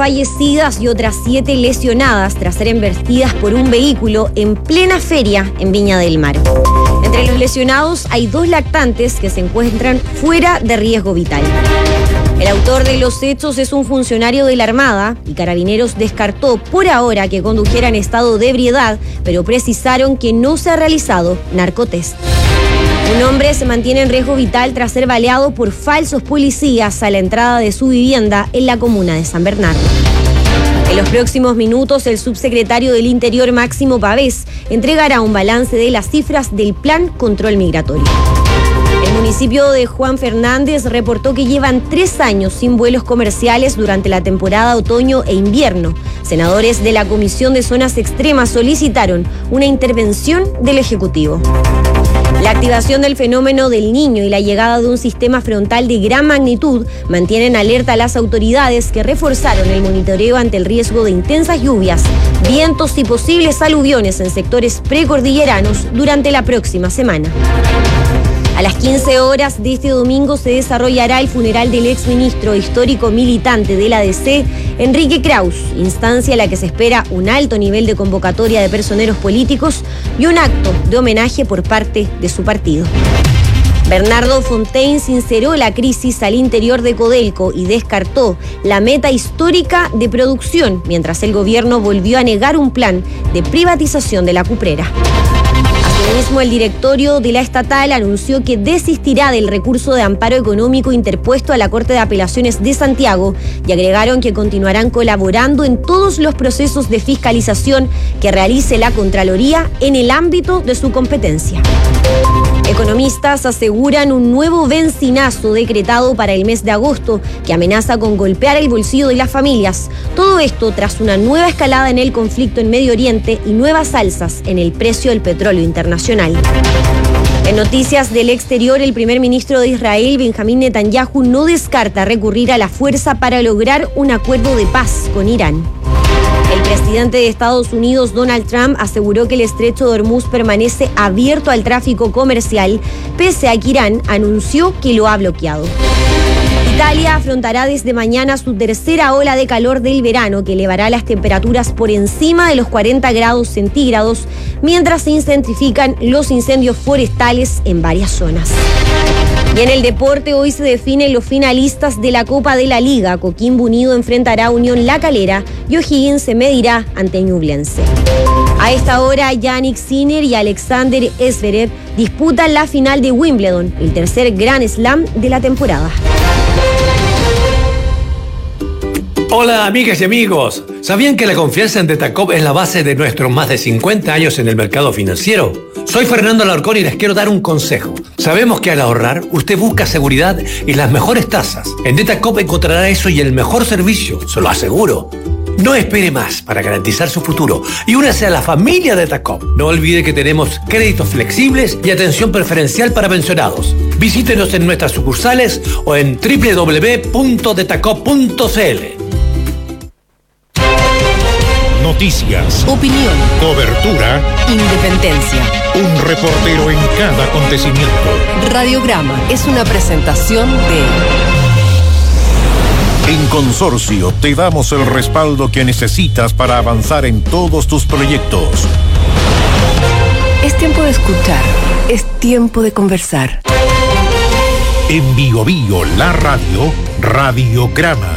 fallecidas y otras 7 lesionadas tras ser embestidas por un vehículo en plena feria en Viña del Mar. Entre los lesionados hay 2 lactantes que se encuentran fuera de riesgo vital. El autor de los hechos es un funcionario de la Armada y Carabineros descartó por ahora que condujera en estado de ebriedad, pero precisaron que no se ha realizado narcotest. Un hombre se mantiene en riesgo vital tras ser baleado por falsos policías a la entrada de su vivienda en la comuna de San Bernardo. En los próximos minutos, el subsecretario del Interior, Máximo Pavés, entregará un balance de las cifras del Plan Control Migratorio. El municipio de Juan Fernández reportó que llevan 3 años sin vuelos comerciales durante la temporada otoño e invierno. Senadores de la Comisión de Zonas Extremas solicitaron una intervención del Ejecutivo. La activación del fenómeno del Niño y la llegada de un sistema frontal de gran magnitud mantienen alerta a las autoridades que reforzaron el monitoreo ante el riesgo de intensas lluvias, vientos y posibles aluviones en sectores precordilleranos durante la próxima semana. A las 15 horas de este domingo se desarrollará el funeral del exministro histórico militante de la ADC, Enrique Kraus, instancia a la que se espera un alto nivel de convocatoria de personeros políticos y un acto de homenaje por parte de su partido. Bernardo Fontaine sinceró la crisis al interior de Codelco y descartó la meta histórica de producción, mientras el gobierno volvió a negar un plan de privatización de la cuprera. Asimismo, el directorio de la estatal anunció que desistirá del recurso de amparo económico interpuesto a la Corte de Apelaciones de Santiago y agregaron que continuarán colaborando en todos los procesos de fiscalización que realice la Contraloría en el ámbito de su competencia. Economistas aseguran un nuevo bencinazo decretado para el mes de agosto que amenaza con golpear el bolsillo de las familias. Todo esto tras una nueva escalada en el conflicto en Medio Oriente y nuevas alzas en el precio del petróleo internacional. En noticias del exterior, el primer ministro de Israel, Benjamín Netanyahu, no descarta recurrir a la fuerza para lograr un acuerdo de paz con Irán. El presidente de Estados Unidos, Donald Trump, aseguró que el estrecho de Hormuz permanece abierto al tráfico comercial, pese a que Irán anunció que lo ha bloqueado. Italia afrontará desde mañana su tercera ola de calor del verano, que elevará las temperaturas por encima de los 40 grados centígrados, mientras se intensifican los incendios forestales en varias zonas. Y en el deporte, hoy se definen los finalistas de la Copa de la Liga. Coquimbo Unido enfrentará a Unión La Calera y O'Higgins se medirá ante Ñublense. A esta hora, Jannik Sinner y Alexander Zverev disputan la final de Wimbledon, el tercer Grand Slam de la temporada. Hola amigas y amigos, ¿sabían que la confianza en Detacop es la base de nuestros más de 50 años en el mercado financiero? Soy Fernando Alarcón y les quiero dar un consejo. Sabemos que al ahorrar, usted busca seguridad y las mejores tasas. En Detacop encontrará eso y el mejor servicio, se lo aseguro. No espere más para garantizar su futuro y únase a la familia Detacop. No olvide que tenemos créditos flexibles y atención preferencial para pensionados. Visítenos en nuestras sucursales o en www.detacop.cl. Noticias, opinión, cobertura, independencia. Un reportero en cada acontecimiento. Radiograma es una presentación de... En Consorcio te damos el respaldo que necesitas para avanzar en todos tus proyectos. Es tiempo de escuchar, es tiempo de conversar. En Bio Bio, la radio, Radiograma.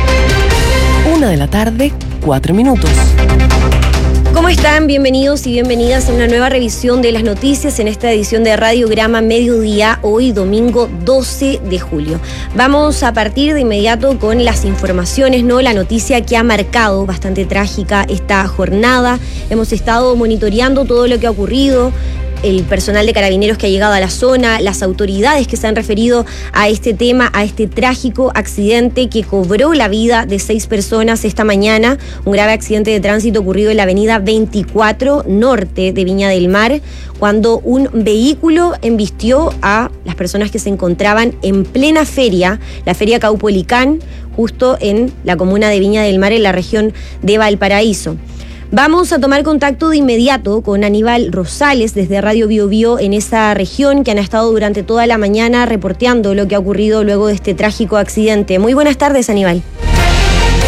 1:00 p.m, 4 minutos. ¿Cómo están? Bienvenidos y bienvenidas a una nueva revisión de las noticias en esta edición de Radiograma Mediodía, hoy domingo 12 de julio. Vamos a partir de inmediato con las informaciones, ¿no? La noticia que ha marcado bastante trágica esta jornada. Hemos estado monitoreando todo lo que ha ocurrido. El personal de Carabineros que ha llegado a la zona, las autoridades que se han referido a este tema, a este trágico accidente que cobró la vida de 6 personas esta mañana, un grave accidente de tránsito ocurrido en la avenida 24 Norte de Viña del Mar, cuando un vehículo embistió a las personas que se encontraban en plena feria, la feria Caupolicán, justo en la comuna de Viña del Mar, en la región de Valparaíso. Vamos a tomar contacto de inmediato con Aníbal Rosales desde Radio Bio Bio en esa región, que han estado durante toda la mañana reporteando lo que ha ocurrido luego de este trágico accidente. Muy buenas tardes, Aníbal.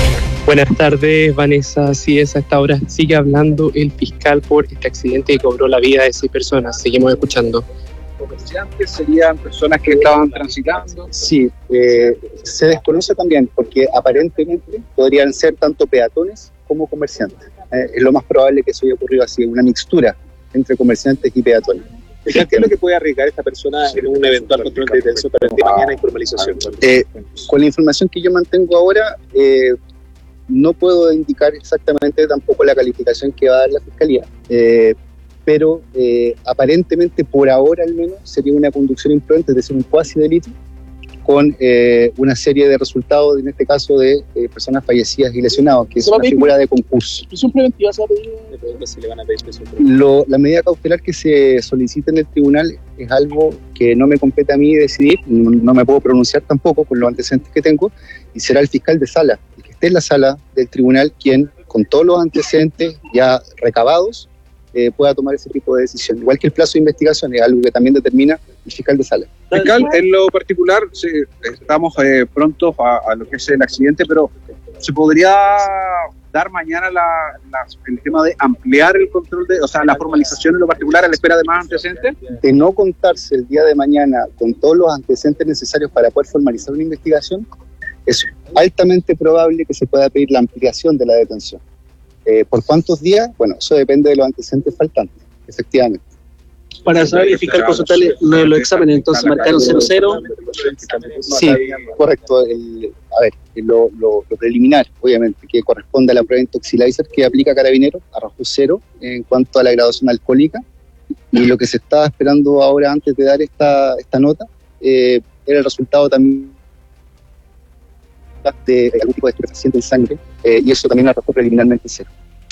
Buenas tardes, Vanessa. Así es, a esta hora sigue hablando el fiscal por este accidente que cobró la vida de 6 personas. Seguimos escuchando. ¿Comerciantes serían personas que estaban transitando? Sí, se desconoce también porque aparentemente podrían ser tanto peatones como comerciantes. Es lo más probable que eso haya ocurrido así, una mixtura entre comerciantes y peatones. ¿Qué es lo que puede arriesgar esta persona en un eventual control de detención para el día de mañana y formalización? Con la información que yo mantengo ahora, no puedo indicar exactamente tampoco la calificación que va a dar la Fiscalía, pero aparentemente por ahora al menos sería una conducción imprudente, es decir, un cuasi delito con una serie de resultados, en este caso de personas fallecidas y lesionados, que es una figura de concurso. ¿Prisión preventiva se va a pedir? ¿Se le van a pedir prisión preventiva? La medida cautelar que se solicita en el tribunal es algo que no me compete a mí decidir, no me puedo pronunciar tampoco con los antecedentes que tengo, y será el fiscal de sala, el que esté en la sala del tribunal, quien con todos los antecedentes ya recabados pueda tomar ese tipo de decisión. Igual que el plazo de investigación es algo que también determina el fiscal de sala. Fiscal, en lo particular, estamos prontos a lo que es el accidente, pero ¿se podría dar mañana el tema de ampliar el control la formalización en lo particular a la espera de más antecedentes? De no contarse el día de mañana con todos los antecedentes necesarios para poder formalizar una investigación, es altamente probable que se pueda pedir la ampliación de la detención. ¿Por cuántos días? Bueno, eso depende de los antecedentes faltantes, efectivamente. Para saber y fiscal consultarle los exámenes, entonces marcaron 0-0. Sí, correcto. Lo preliminar, obviamente, que corresponde a la prueba intoxilizer que aplica Carabineros, arrojó 0 en cuanto a la graduación alcohólica. Y lo que se estaba esperando ahora antes de dar esta nota era el resultado también de algún tipo de estupefaciente en sangre, y eso también arrojó preliminarmente 0.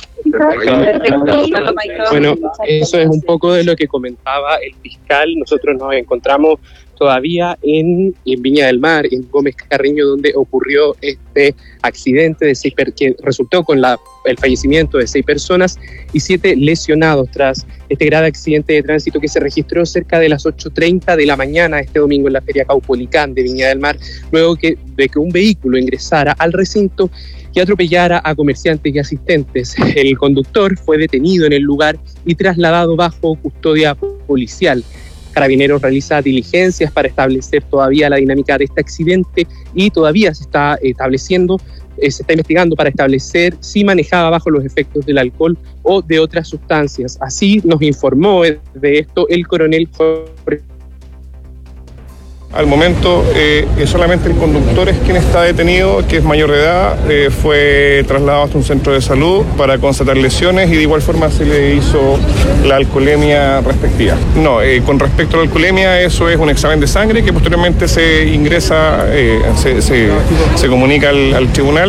Bueno, eso es un poco de lo que comentaba el fiscal. Nosotros nos encontramos todavía en Viña del Mar, en Gómez Carreño, donde ocurrió este accidente de que resultó con el fallecimiento de 6 personas y 7 lesionados tras este grave accidente de tránsito que se registró cerca de las 8:30 de la mañana este domingo en la Feria Caupolicán de Viña del Mar, luego de que un vehículo ingresara al recinto y atropellara a comerciantes y asistentes. El conductor fue detenido en el lugar y trasladado bajo custodia policial. Carabineros realiza diligencias para establecer todavía la dinámica de este accidente y todavía se está investigando para establecer si manejaba bajo los efectos del alcohol o de otras sustancias. Así nos informó de esto el coronel Jorge. Al momento solamente el conductor es quien está detenido, que es mayor de edad, fue trasladado hasta un centro de salud para constatar lesiones y de igual forma se le hizo la alcoholemia respectiva. No, con respecto a la alcoholemia, eso es un examen de sangre que posteriormente se ingresa, se comunica al tribunal.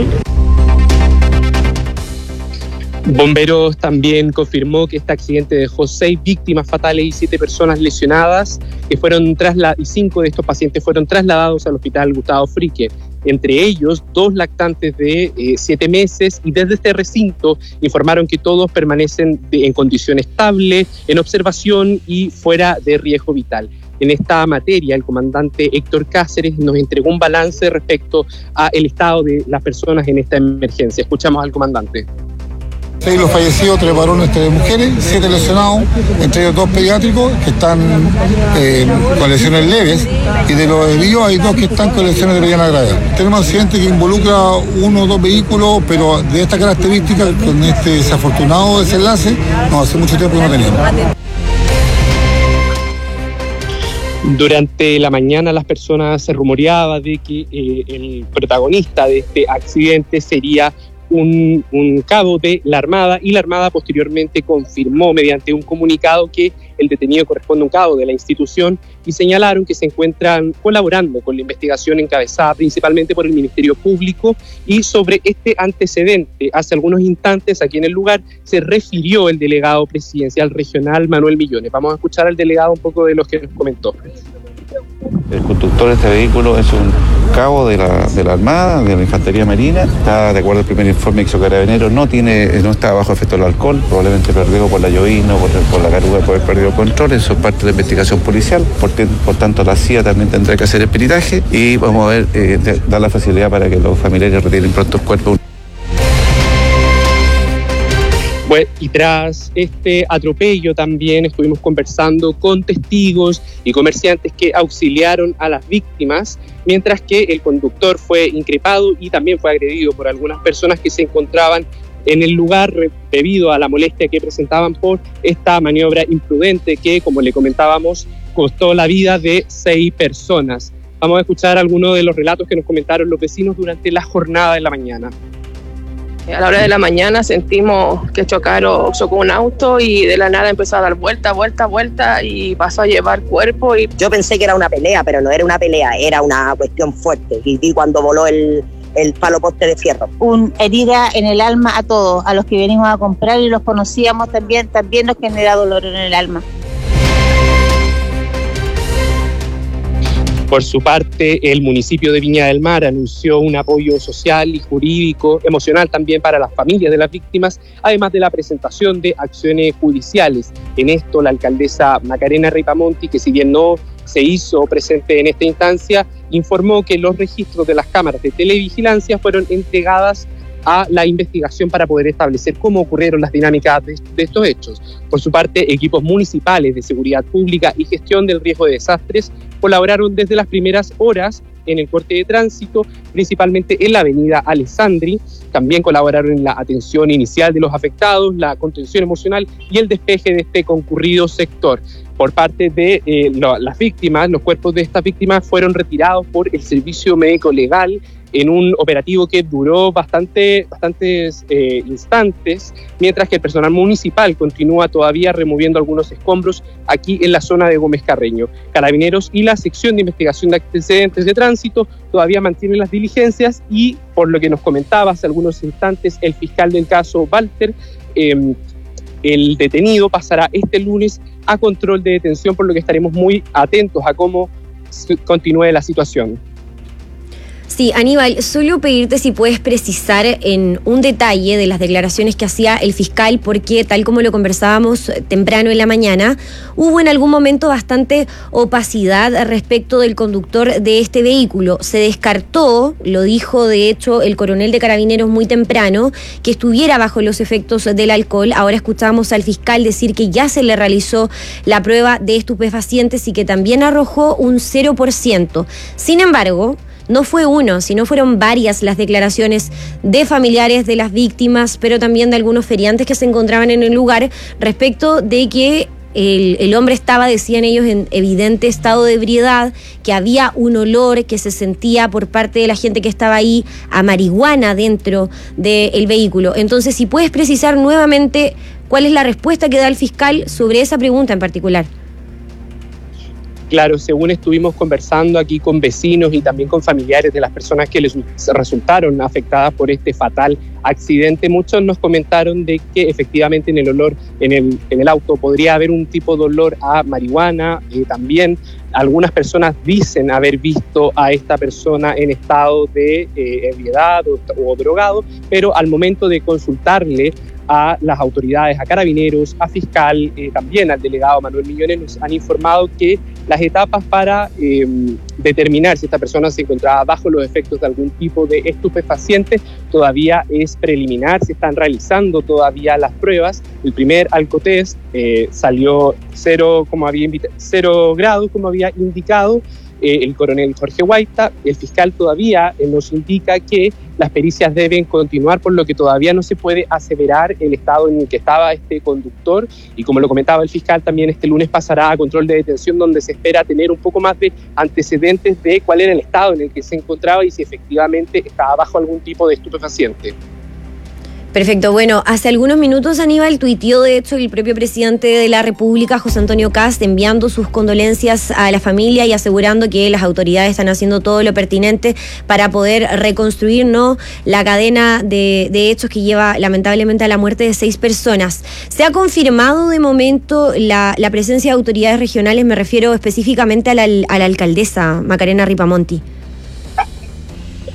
Bomberos también confirmó que este accidente dejó 6 víctimas fatales y 7 personas lesionadas, y 5 de estos pacientes fueron trasladados al hospital Gustavo Fricke. Entre ellos, 2 lactantes de 7 meses, y desde este recinto informaron que todos permanecen en condición estable, en observación y fuera de riesgo vital. En esta materia, el comandante Héctor Cáceres nos entregó un balance respecto al estado de las personas en esta emergencia. Escuchamos al comandante. 6 los fallecidos, 3 varones, 3 mujeres, 7 lesionados, entre ellos 2 pediátricos que están con lesiones leves, y de los desvíos hay 2 que están con lesiones de mediana gravedad. Tenemos accidentes que involucra 1 o 2 vehículos, pero de esta característica, con este desafortunado desenlace, no, hace mucho tiempo que no teníamos. Durante la mañana las personas se rumoreaba de que el protagonista de este accidente sería un cabo de la Armada, y la Armada posteriormente confirmó mediante un comunicado que el detenido corresponde a un cabo de la institución, y señalaron que se encuentran colaborando con la investigación encabezada principalmente por el Ministerio Público. Y sobre este antecedente, hace algunos instantes aquí en el lugar se refirió el delegado presidencial regional Manuel Millones. Vamos a escuchar al delegado un poco de lo que nos comentó. El conductor de este vehículo es un cabo de la Armada, de la Infantería Marina. Está, de acuerdo al primer informe que hizo Carabineros, no está bajo efecto del alcohol, probablemente perdido por la llovizna o por la caruga de haber perdido control. Eso es parte de la investigación policial. Por tanto, la CIA también tendrá que hacer el peritaje y vamos a ver, dar la facilidad para que los familiares retiren pronto el cuerpo. Bueno, y tras este atropello también estuvimos conversando con testigos y comerciantes que auxiliaron a las víctimas, mientras que el conductor fue increpado y también fue agredido por algunas personas que se encontraban en el lugar debido a la molestia que presentaban por esta maniobra imprudente que, como le comentábamos, costó la vida de 6 personas. Vamos a escuchar algunos de los relatos que nos comentaron los vecinos durante la jornada de la mañana. A la hora de la mañana sentimos que chocó un auto y de la nada empezó a dar vuelta y pasó a llevar cuerpo. Yo pensé que era una pelea, pero no era una pelea, era una cuestión fuerte. Y vi cuando voló el palo poste de fierro. Una herida en el alma a todos, a los que venimos a comprar y los conocíamos también nos genera dolor en el alma. Por su parte, el municipio de Viña del Mar anunció un apoyo social y jurídico, emocional también para las familias de las víctimas, además de la presentación de acciones judiciales. En esto, la alcaldesa Macarena Ripamonti, que si bien no se hizo presente en esta instancia, informó que los registros de las cámaras de televigilancia fueron entregadas a la investigación para poder establecer cómo ocurrieron las dinámicas de estos hechos. Por su parte, equipos municipales de seguridad pública y gestión del riesgo de desastres colaboraron desde las primeras horas en el corte de tránsito, principalmente en la avenida Alessandri. También colaboraron en la atención inicial de los afectados, la contención emocional y el despeje de este concurrido sector. Por parte de las víctimas, los cuerpos de estas víctimas fueron retirados por el Servicio Médico Legal en un operativo que duró bastantes instantes, mientras que el personal municipal continúa todavía removiendo algunos escombros aquí en la zona de Gómez Carreño. Carabineros y la sección de investigación de antecedentes de tránsito todavía mantienen las diligencias y, por lo que nos comentaba hace algunos instantes el fiscal del caso, Walter, el detenido pasará este lunes a control de detención, por lo que estaremos muy atentos a cómo continúe la situación. Sí, Aníbal, solo pedirte si puedes precisar en un detalle de las declaraciones que hacía el fiscal, porque tal como lo conversábamos temprano en la mañana, hubo en algún momento bastante opacidad respecto del conductor de este vehículo. Se descartó, lo dijo de hecho el coronel de Carabineros muy temprano, que estuviera bajo los efectos del alcohol. Ahora escuchamos al fiscal decir que ya se le realizó la prueba de estupefacientes y que también arrojó un 0%. Sin embargo, no fue uno, sino fueron varias las declaraciones de familiares de las víctimas, pero también de algunos feriantes que se encontraban en el lugar respecto de que el hombre estaba, decían ellos, en evidente estado de ebriedad, que había un olor que se sentía por parte de la gente que estaba ahí a marihuana dentro del vehículo. Entonces, si puedes precisar nuevamente cuál es la respuesta que da el fiscal sobre esa pregunta en particular. Claro, según estuvimos conversando aquí con vecinos y también con familiares de las personas que les resultaron afectadas por este fatal accidente, muchos nos comentaron de que efectivamente en el olor, en el auto podría haber un tipo de olor a marihuana. También algunas personas dicen haber visto a esta persona en estado de ebriedad o drogado, pero al momento de consultarle a las autoridades, a Carabineros, a fiscal, también al delegado Manuel Millones, nos han informado que las etapas para determinar si esta persona se encontraba bajo los efectos de algún tipo de estupefaciente todavía es preliminar. Se están realizando todavía las pruebas. El primer alcotest salió 0 grados, como había indicado el coronel Jorge Guaita. El fiscal todavía nos indica que las pericias deben continuar, por lo que todavía no se puede aseverar el estado en el que estaba este conductor, y como lo comentaba el fiscal, también este lunes pasará a control de detención, donde se espera tener un poco más de antecedentes de cuál era el estado en el que se encontraba y si efectivamente estaba bajo algún tipo de estupefaciente. Perfecto. Bueno, hace algunos minutos Aníbal tuiteó de hecho el propio presidente de la República, José Antonio Kast, enviando sus condolencias a la familia y asegurando que las autoridades están haciendo todo lo pertinente para poder reconstruir, ¿no?, la cadena de hechos que lleva lamentablemente a la muerte de 6 personas. ¿Se ha confirmado de momento la presencia de autoridades regionales? Me refiero específicamente a la alcaldesa Macarena Ripamonti.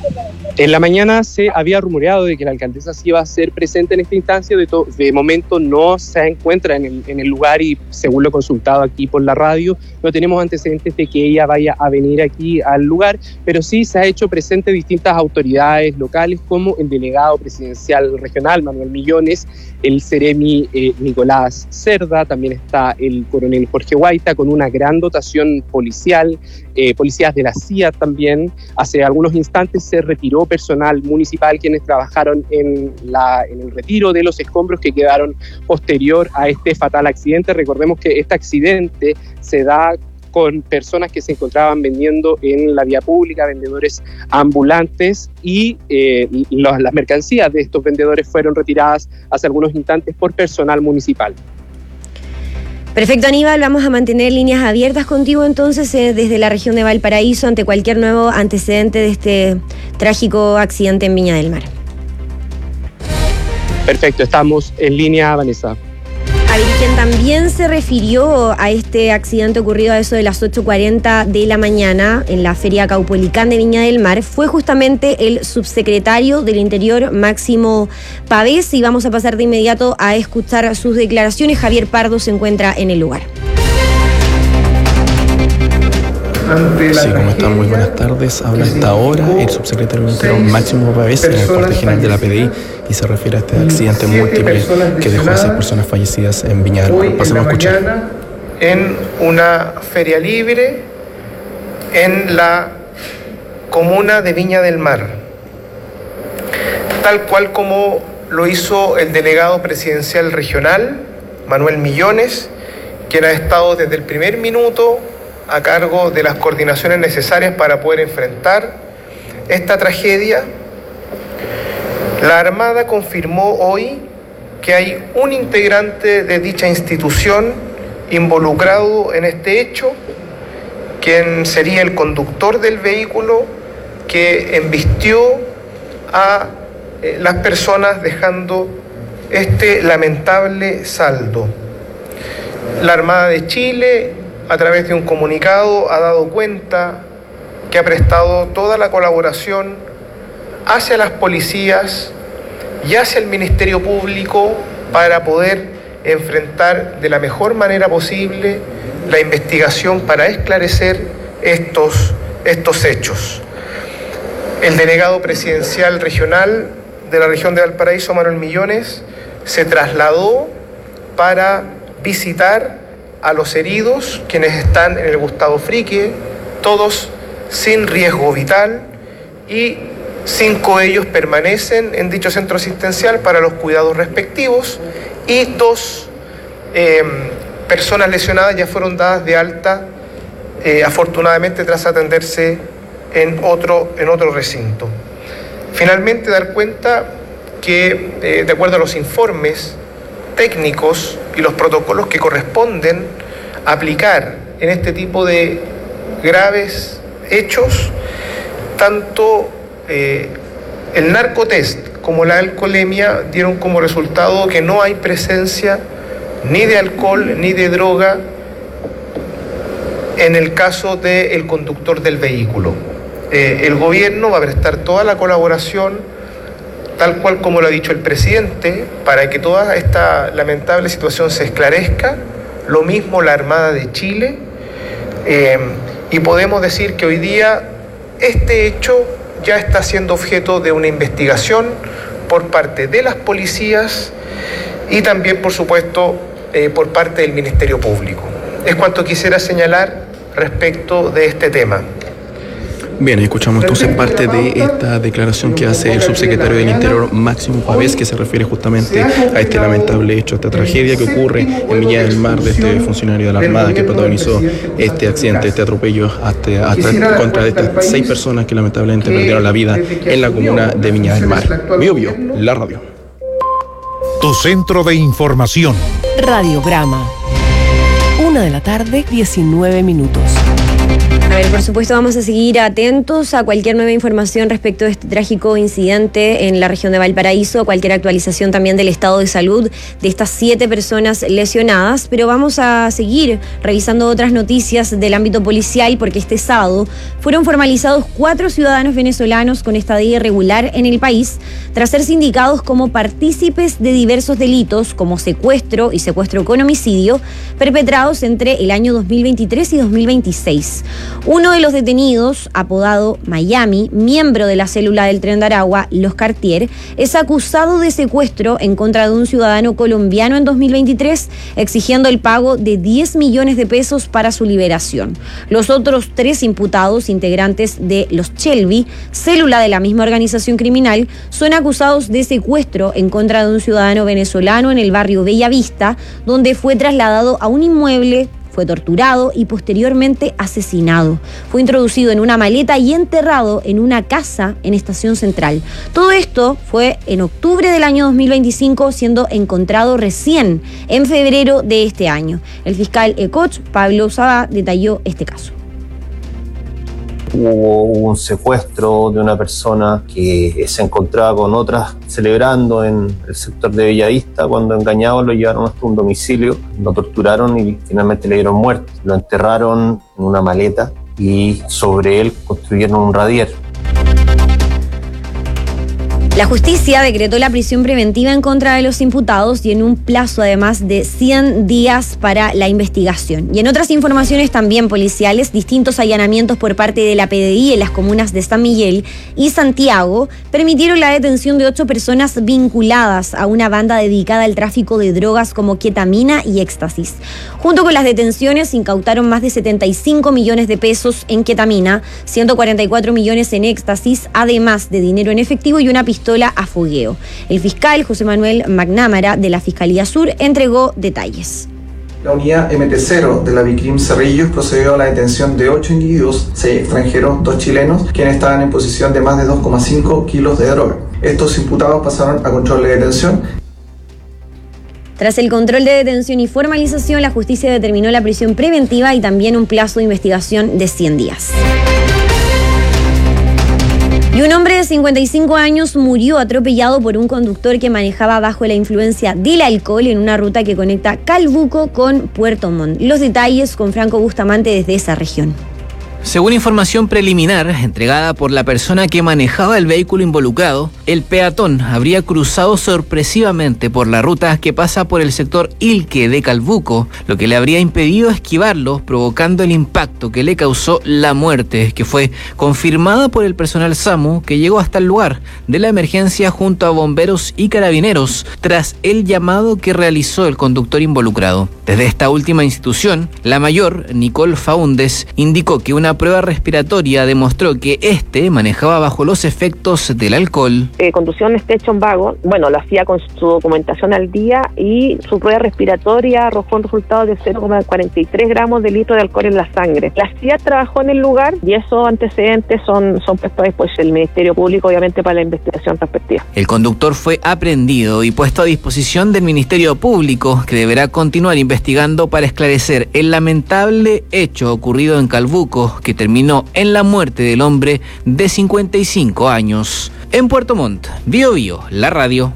En la mañana se había rumoreado de que la alcaldesa sí iba a ser presente en esta instancia, de momento no se encuentra en el lugar y según lo consultado aquí por la radio, no tenemos antecedentes de que ella vaya a venir aquí al lugar, pero sí se ha hecho presente distintas autoridades locales como el delegado presidencial regional Manuel Millones, el seremi Nicolás Cerda, también está el coronel Jorge Guaita con una gran dotación policial, policías de la CIA también. Hace algunos instantes se retiró personal municipal quienes trabajaron en el retiro de los escombros que quedaron posterior a este fatal accidente. Recordemos que este accidente se da con personas que se encontraban vendiendo en la vía pública, vendedores ambulantes, y las mercancías de estos vendedores fueron retiradas hace algunos instantes por personal municipal. Perfecto, Aníbal, vamos a mantener líneas abiertas contigo entonces desde la región de Valparaíso ante cualquier nuevo antecedente de este trágico accidente en Viña del Mar. Perfecto, estamos en línea, Vanessa. A ver, quien también se refirió a este accidente ocurrido a eso de las 8:40 de la mañana en la Feria Caupolicán de Viña del Mar fue justamente el subsecretario del Interior, Máximo Pavés, y vamos a pasar de inmediato a escuchar sus declaraciones. Javier Pardo se encuentra en el lugar. Sí, ¿cómo están? Muy buenas tardes. Habla hasta ahora el subsecretario del Interior, Máximo Pavés, en el cuartel general de la PDI, y se refiere a este accidente múltiple que dejó a 6 personas fallecidas en Viña del Mar. Pasemos a escuchar. En una feria libre en la comuna de Viña del Mar, tal cual como lo hizo el delegado presidencial regional, Manuel Millones, quien ha estado desde el primer minuto a cargo de las coordinaciones necesarias para poder enfrentar esta tragedia. La Armada confirmó hoy que hay un integrante de dicha institución involucrado en este hecho, quien sería el conductor del vehículo que embistió a las personas dejando este lamentable saldo. La Armada de Chile, a través de un comunicado, ha dado cuenta que ha prestado toda la colaboración hacia las policías y hacia el Ministerio Público para poder enfrentar de la mejor manera posible la investigación para esclarecer estos hechos. El delegado presidencial regional de la región de Valparaíso, Manuel Millones, se trasladó para visitar a los heridos, quienes están en el Gustavo Fricke, todos sin riesgo vital, y 5 de ellos permanecen en dicho centro asistencial para los cuidados respectivos, y 2 personas lesionadas ya fueron dadas de alta, afortunadamente tras atenderse en otro recinto. Finalmente, dar cuenta que, de acuerdo a los informes técnicos y los protocolos que corresponden aplicar en este tipo de graves hechos, tanto el narcotest como la alcoholemia dieron como resultado que no hay presencia ni de alcohol ni de droga en el caso del conductor del vehículo. El gobierno va a prestar toda la colaboración, tal cual como lo ha dicho el presidente, para que toda esta lamentable situación se esclarezca. Lo mismo la Armada de Chile. Y podemos decir que hoy día este hecho ya está siendo objeto de una investigación por parte de las policías y también, por supuesto, por parte del Ministerio Público. Es cuanto quisiera señalar respecto de este tema. Bien, escuchamos entonces parte de esta declaración que hace el subsecretario del Interior, Máximo Pavés, que se refiere justamente a este lamentable hecho, a esta tragedia que ocurre en Viña del Mar de este funcionario de la Armada que protagonizó este accidente, este atropello contra estas 6 personas que lamentablemente perdieron la vida en la comuna de Viña del Mar. Biobío, la radio. Tu centro de información. Radiograma. 1 de la tarde, 19 minutos. A ver, por supuesto vamos a seguir atentos a cualquier nueva información respecto a este trágico incidente en la región de Valparaíso, cualquier actualización también del estado de salud de estas 7 personas lesionadas, pero vamos a seguir revisando otras noticias del ámbito policial porque este sábado fueron formalizados 4 ciudadanos venezolanos con estadía irregular en el país tras ser sindicados como partícipes de diversos delitos como secuestro y secuestro con homicidio perpetrados entre el año 2023 y 2026. Uno de los detenidos, apodado Miami, miembro de la célula del Tren de Aragua, Los Cartier, es acusado de secuestro en contra de un ciudadano colombiano en 2023, exigiendo el pago de 10 millones de pesos para su liberación. Los otros 3 imputados, integrantes de Los Shelby, célula de la misma organización criminal, son acusados de secuestro en contra de un ciudadano venezolano en el barrio Bellavista, donde fue trasladado a un inmueble, fue torturado y posteriormente asesinado. Fue introducido en una maleta y enterrado en una casa en Estación Central. Todo esto fue en octubre del año 2025, siendo encontrado recién en febrero de este año. El fiscal Ecoch, Pablo Sabá, detalló este caso. Hubo un secuestro de una persona que se encontraba con otras celebrando en el sector de Bellavista. Cuando engañados lo llevaron hasta un domicilio, lo torturaron y finalmente le dieron muerte. Lo enterraron en una maleta y sobre él construyeron un radier. La justicia decretó la prisión preventiva en contra de los imputados y en un plazo además de 100 días para la investigación. Y en otras informaciones también policiales, distintos allanamientos por parte de la PDI en las comunas de San Miguel y Santiago permitieron la detención de 8 personas vinculadas a una banda dedicada al tráfico de drogas como ketamina y éxtasis. Junto con las detenciones incautaron más de 75 millones de pesos en ketamina, 144 millones en éxtasis, además de dinero en efectivo y una pistola a fogueo. El fiscal José Manuel McNamara de la Fiscalía Sur entregó detalles. La unidad MT0 de la Vicrim Cerrillos procedió a la detención de 8 individuos, 6 extranjeros, 2 chilenos, quienes estaban en posesión de más de 2,5 kilos de droga. Estos imputados pasaron a control de detención. Tras el control de detención y formalización, la justicia determinó la prisión preventiva y también un plazo de investigación de 100 días. Y un hombre de 55 años murió atropellado por un conductor que manejaba bajo la influencia del alcohol en una ruta que conecta Calbuco con Puerto Montt. Los detalles con Franco Bustamante desde esa región. Según información preliminar entregada por la persona que manejaba el vehículo involucrado, el peatón habría cruzado sorpresivamente por la ruta que pasa por el sector Ilque de Calbuco, lo que le habría impedido esquivarlo, provocando el impacto que le causó la muerte, que fue confirmada por el personal SAMU que llegó hasta el lugar de la emergencia junto a bomberos y carabineros tras el llamado que realizó el conductor involucrado. Desde esta última institución, la mayor, Nicole Faúndez, indicó que una prueba respiratoria demostró que manejaba bajo los efectos del alcohol. Conducía un station wagon, lo hacía con su documentación al día y su prueba respiratoria arrojó un resultado de 0,43 gramos de litro de alcohol en la sangre. La CIA trabajó en el lugar y esos antecedentes son puestos a disposición del Ministerio Público, obviamente, para la investigación respectiva. El conductor fue aprehendido y puesto a disposición del Ministerio Público, que deberá continuar investigando para esclarecer el lamentable hecho ocurrido en Calbuco, que terminó en la muerte del hombre de 55 años. En Puerto Montt, Bío Bío, la radio.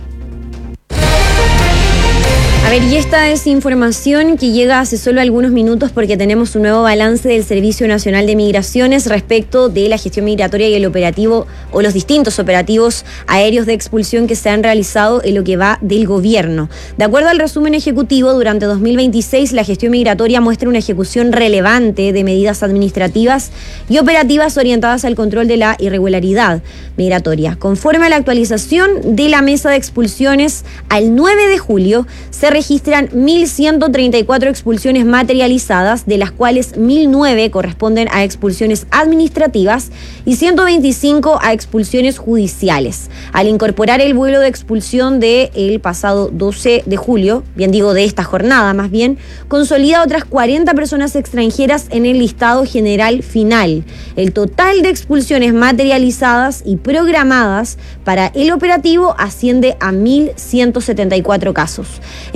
A ver, y esta es información que llega hace solo algunos minutos porque tenemos un nuevo balance del Servicio Nacional de Migraciones respecto de la gestión migratoria y el operativo o los distintos operativos aéreos de expulsión que se han realizado en lo que va del gobierno. De acuerdo al resumen ejecutivo, durante 2026 la gestión migratoria muestra una ejecución relevante de medidas administrativas y operativas orientadas al control de la irregularidad migratoria. Conforme a la actualización de la mesa de expulsiones, al 9 de julio se registran 1.134 expulsiones materializadas, de las cuales 1.009 corresponden a expulsiones administrativas y 125 a expulsiones judiciales. Al incorporar el vuelo de expulsión del pasado 12 de julio, de esta jornada más bien, consolida otras 40 personas extranjeras en el listado general final. El total de expulsiones materializadas y programadas para el operativo asciende a 1.174 casos.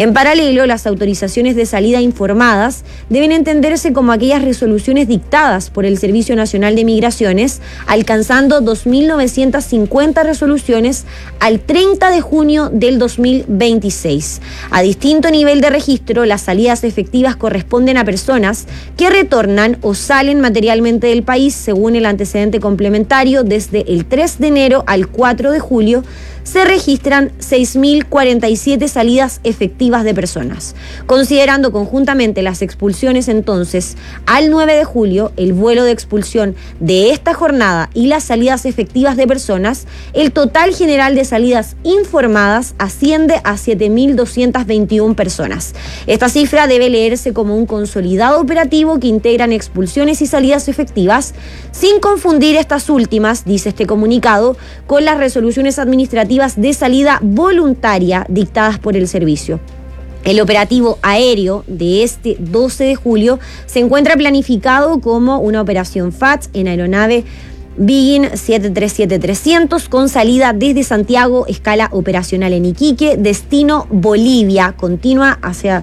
En paralelo, las autorizaciones de salida informadas deben entenderse como aquellas resoluciones dictadas por el Servicio Nacional de Migraciones, alcanzando 2.950 resoluciones al 30 de junio del 2026. A distinto nivel de registro, las salidas efectivas corresponden a personas que retornan o salen materialmente del país, según el antecedente complementario. Desde el 3 de enero al 4 de julio se registran 6.047 salidas efectivas de personas. Considerando conjuntamente las expulsiones, entonces, al 9 de julio, el vuelo de expulsión de esta jornada y las salidas efectivas de personas, el total general de salidas informadas asciende a 7.221 personas. Esta cifra debe leerse como un consolidado operativo que integran expulsiones y salidas efectivas, sin confundir estas últimas, dice este comunicado, con las resoluciones administrativas de salida voluntaria dictadas por el servicio. El operativo aéreo de este 12 de julio se encuentra planificado como una operación FATS en aeronave Boeing 737-300 con salida desde Santiago, escala operacional en Iquique, destino Bolivia, continúa hacia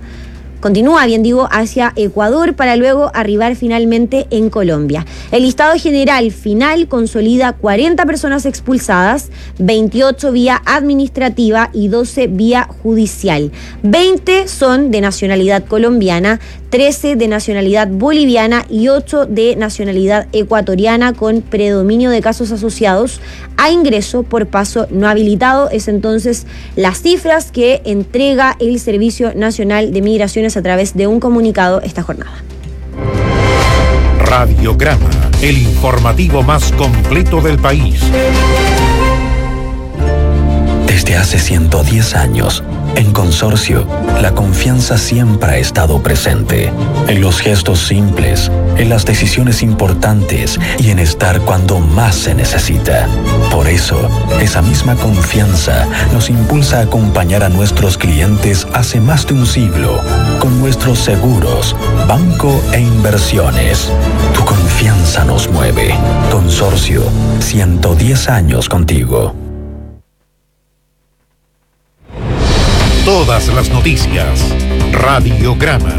Ecuador para luego arribar finalmente en Colombia. El listado general final consolida 40 personas expulsadas, 28 vía administrativa y 12 vía judicial. 20 son de nacionalidad colombiana, 13 de nacionalidad boliviana y 8 de nacionalidad ecuatoriana, con predominio de casos asociados a ingreso por paso no habilitado. Es entonces las cifras que entrega el Servicio Nacional de Migraciones a través de un comunicado esta jornada. Radiograma, el informativo más completo del país. Desde hace 110 años, en Consorcio, la confianza siempre ha estado presente. En los gestos simples, en las decisiones importantes y en estar cuando más se necesita. Por eso, esa misma confianza nos impulsa a acompañar a nuestros clientes hace más de un siglo con nuestros seguros, banco e inversiones. Tu confianza nos mueve. Consorcio, 110 años contigo. Todas las noticias. Radiograma.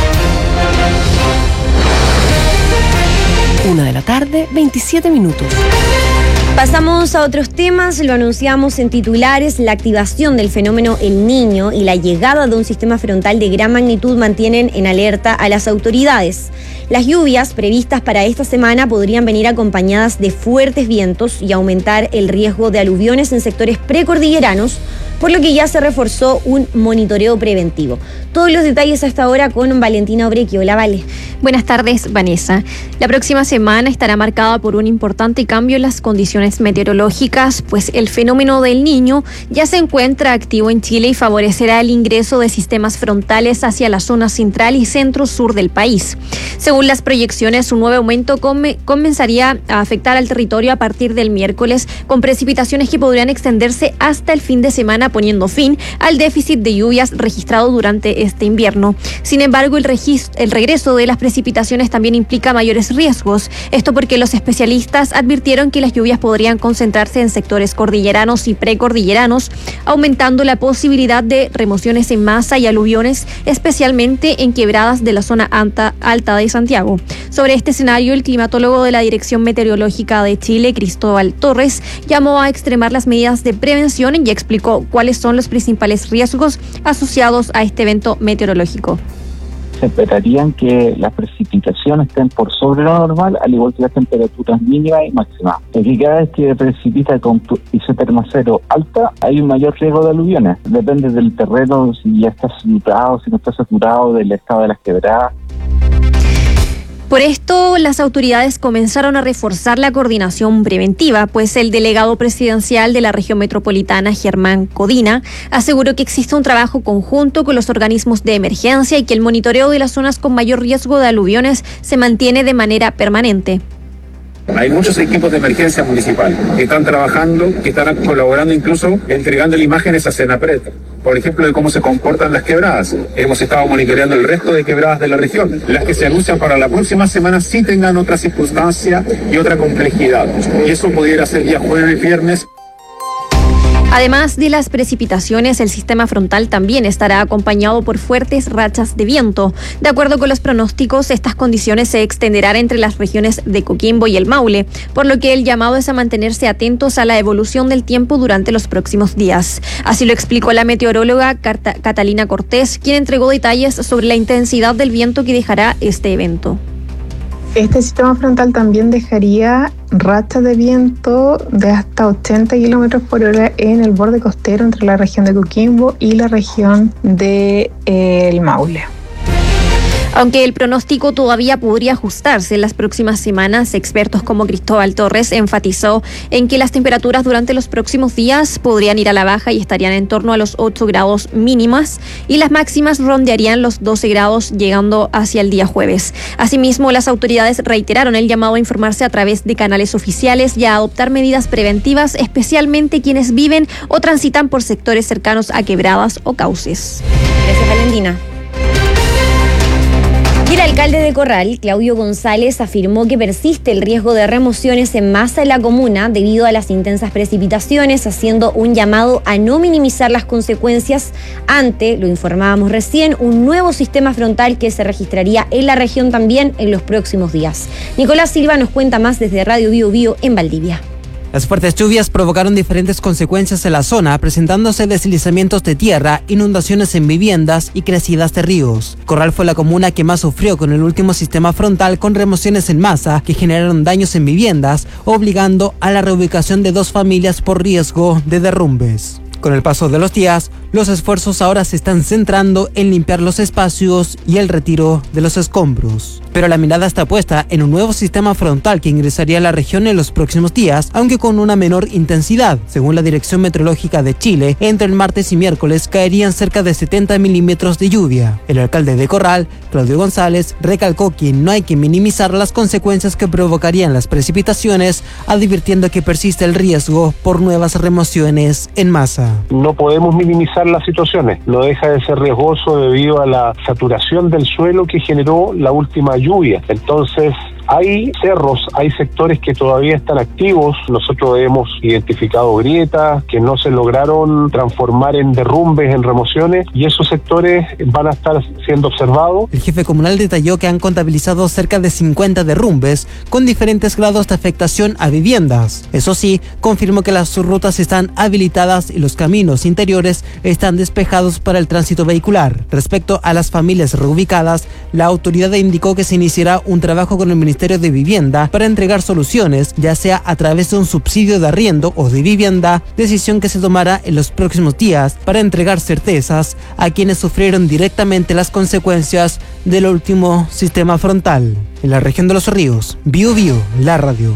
1:27 p.m. Pasamos a otros temas. Lo anunciamos en titulares. La activación del fenómeno El Niño y la llegada de un sistema frontal de gran magnitud mantienen en alerta a las autoridades. Las lluvias previstas para esta semana podrían venir acompañadas de fuertes vientos y aumentar el riesgo de aluviones en sectores precordilleranos, por lo que ya se reforzó un monitoreo preventivo. Todos los detalles hasta ahora con Valentina Obrequio. Hola, Vale. Buenas tardes, Vanessa. La próxima semana estará marcada por un importante cambio en las condiciones meteorológicas, pues el fenómeno del Niño ya se encuentra activo en Chile y favorecerá el ingreso de sistemas frontales hacia la zona central y centro-sur del país. Según las proyecciones, un nuevo aumento comenzaría a afectar al territorio a partir del miércoles, con precipitaciones que podrían extenderse hasta el fin de semana, poniendo fin al déficit de lluvias registrado durante este invierno. Sin embargo, el regreso de las precipitaciones también implica mayores riesgos. Esto porque los especialistas advirtieron que las lluvias podrían concentrarse en sectores cordilleranos y precordilleranos, aumentando la posibilidad de remociones en masa y aluviones, especialmente en quebradas de la zona alta de Santiago. Sobre este escenario, el climatólogo de la Dirección Meteorológica de Chile, Cristóbal Torres, llamó a extremar las medidas de prevención y explicó cuáles son los principales riesgos asociados a este evento meteorológico. Se esperarían que las precipitaciones estén por sobre lo normal, al igual que las temperaturas mínimas y máximas. Aquí cada vez que precipita con isoterma cero alta, hay un mayor riesgo de aluviones. Depende del terreno, si ya está saturado, si no está saturado, del estado de las quebradas. Por esto, las autoridades comenzaron a reforzar la coordinación preventiva, pues el delegado presidencial de la región metropolitana, Germán Codina, aseguró que existe un trabajo conjunto con los organismos de emergencia y que el monitoreo de las zonas con mayor riesgo de aluviones se mantiene de manera permanente. Hay muchos equipos de emergencia municipal que están trabajando, que están colaborando, incluso entregando imágenes a Senapred, por ejemplo, de cómo se comportan las quebradas. Hemos estado monitoreando el resto de quebradas de la región. Las que se anuncian para la próxima semana sí tengan otra circunstancia y otra complejidad. Y eso pudiera ser día jueves y viernes. Además de las precipitaciones, el sistema frontal también estará acompañado por fuertes rachas de viento. De acuerdo con los pronósticos, estas condiciones se extenderán entre las regiones de Coquimbo y el Maule, por lo que el llamado es a mantenerse atentos a la evolución del tiempo durante los próximos días. Así lo explicó la meteoróloga Catalina Cortés, quien entregó detalles sobre la intensidad del viento que dejará este evento. Este sistema frontal también dejaría rachas de viento de hasta 80 kilómetros por hora en el borde costero entre la región de Coquimbo y la región de el Maule. Aunque el pronóstico todavía podría ajustarse en las próximas semanas, expertos como Cristóbal Torres enfatizó en que las temperaturas durante los próximos días podrían ir a la baja y estarían en torno a los 8 grados mínimas y las máximas rondearían los 12 grados llegando hacia el día jueves. Asimismo, las autoridades reiteraron el llamado a informarse a través de canales oficiales y a adoptar medidas preventivas, especialmente quienes viven o transitan por sectores cercanos a quebradas o cauces. Gracias, Valentina. Y el alcalde de Corral, Claudio González, afirmó que persiste el riesgo de remociones en masa en la comuna debido a las intensas precipitaciones, haciendo un llamado a no minimizar las consecuencias ante, lo informábamos recién, un nuevo sistema frontal que se registraría en la región también en los próximos días. Nicolás Silva nos cuenta más desde Radio Bio Bio en Valdivia. Las fuertes lluvias provocaron diferentes consecuencias en la zona, presentándose deslizamientos de tierra, inundaciones en viviendas y crecidas de ríos. Corral fue la comuna que más sufrió con el último sistema frontal, con remociones en masa que generaron daños en viviendas, obligando a la reubicación de 2 familias por riesgo de derrumbes. Con el paso de los días, los esfuerzos ahora se están centrando en limpiar los espacios y el retiro de los escombros. Pero la mirada está puesta en un nuevo sistema frontal que ingresaría a la región en los próximos días, aunque con una menor intensidad. Según la Dirección Meteorológica de Chile, entre el martes y miércoles caerían cerca de 70 milímetros de lluvia. El alcalde de Corral, Claudio González, recalcó que no hay que minimizar las consecuencias que provocarían las precipitaciones, advirtiendo que persiste el riesgo por nuevas remociones en masa. No podemos minimizar las situaciones, no deja de ser riesgoso debido a la saturación del suelo que generó la última lluvia. Entonces, hay cerros, hay sectores que todavía están activos. Nosotros hemos identificado grietas que no se lograron transformar en derrumbes, en remociones, y esos sectores van a estar siendo observados. El jefe comunal detalló que han contabilizado cerca de 50 derrumbes con diferentes grados de afectación a viviendas. Eso sí, confirmó que las rutas están habilitadas y los caminos interiores están despejados para el tránsito vehicular. Respecto a las familias reubicadas, la autoridad indicó que se iniciará un trabajo con el Ministerio de Vivienda para entregar soluciones, ya sea a través de un subsidio de arriendo o de vivienda, decisión que se tomará en los próximos días para entregar certezas a quienes sufrieron directamente las consecuencias del último sistema frontal. En la región de Los Ríos, Bio Bio, la radio.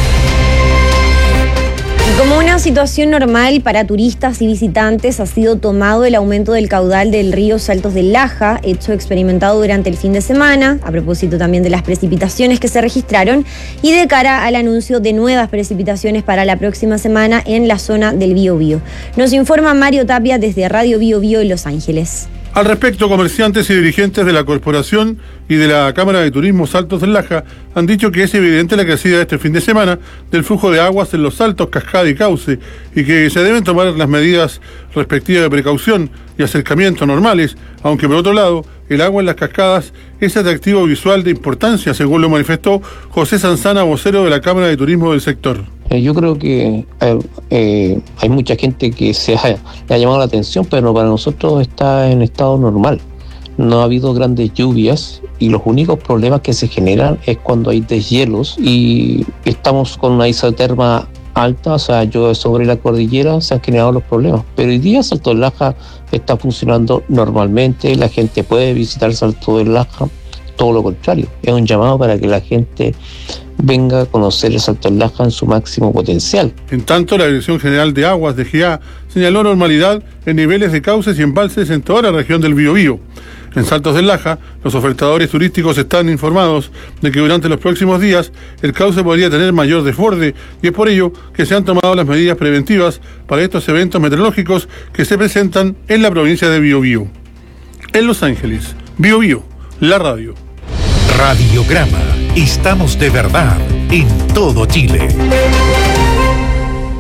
Y como una situación normal para turistas y visitantes, ha sido tomado el aumento del caudal del río Saltos del Laja, hecho experimentado durante el fin de semana, a propósito también de las precipitaciones que se registraron y de cara al anuncio de nuevas precipitaciones para la próxima semana en la zona del Bio Bio. Nos informa Mario Tapia desde Radio Bio Bio en Los Ángeles. Al respecto, comerciantes y dirigentes de la Corporación y de la Cámara de Turismo Saltos del Laja han dicho que es evidente la crecida este fin de semana del flujo de aguas en los saltos, cascada y cauce, y que se deben tomar las medidas respectivas de precaución y acercamiento normales, aunque por otro lado, el agua en las cascadas es atractivo visual de importancia, según lo manifestó José Sanzana, vocero de la Cámara de Turismo del sector. Yo creo que hay mucha gente que le ha llamado la atención, pero para nosotros está en estado normal. No ha habido grandes lluvias y los únicos problemas que se generan es cuando hay deshielos y estamos con una isoterma alta, o sea, llueve sobre la cordillera, se han generado los problemas. Pero hoy día Salto del Laja está funcionando normalmente, la gente puede visitar Salto del Laja, todo lo contrario, es un llamado para que la gente venga a conocer el Salto del Laja en su máximo potencial. En tanto, la Dirección General de Aguas de GA señaló normalidad en niveles de cauces y embalses en toda la región del Biobío. En Saltos del Laja, los ofertadores turísticos están informados de que durante los próximos días el cauce podría tener mayor desborde y es por ello que se han tomado las medidas preventivas para estos eventos meteorológicos que se presentan en la provincia de Biobío. En Los Ángeles, Bio Bio, la radio. Radiograma. Estamos de verdad en todo Chile.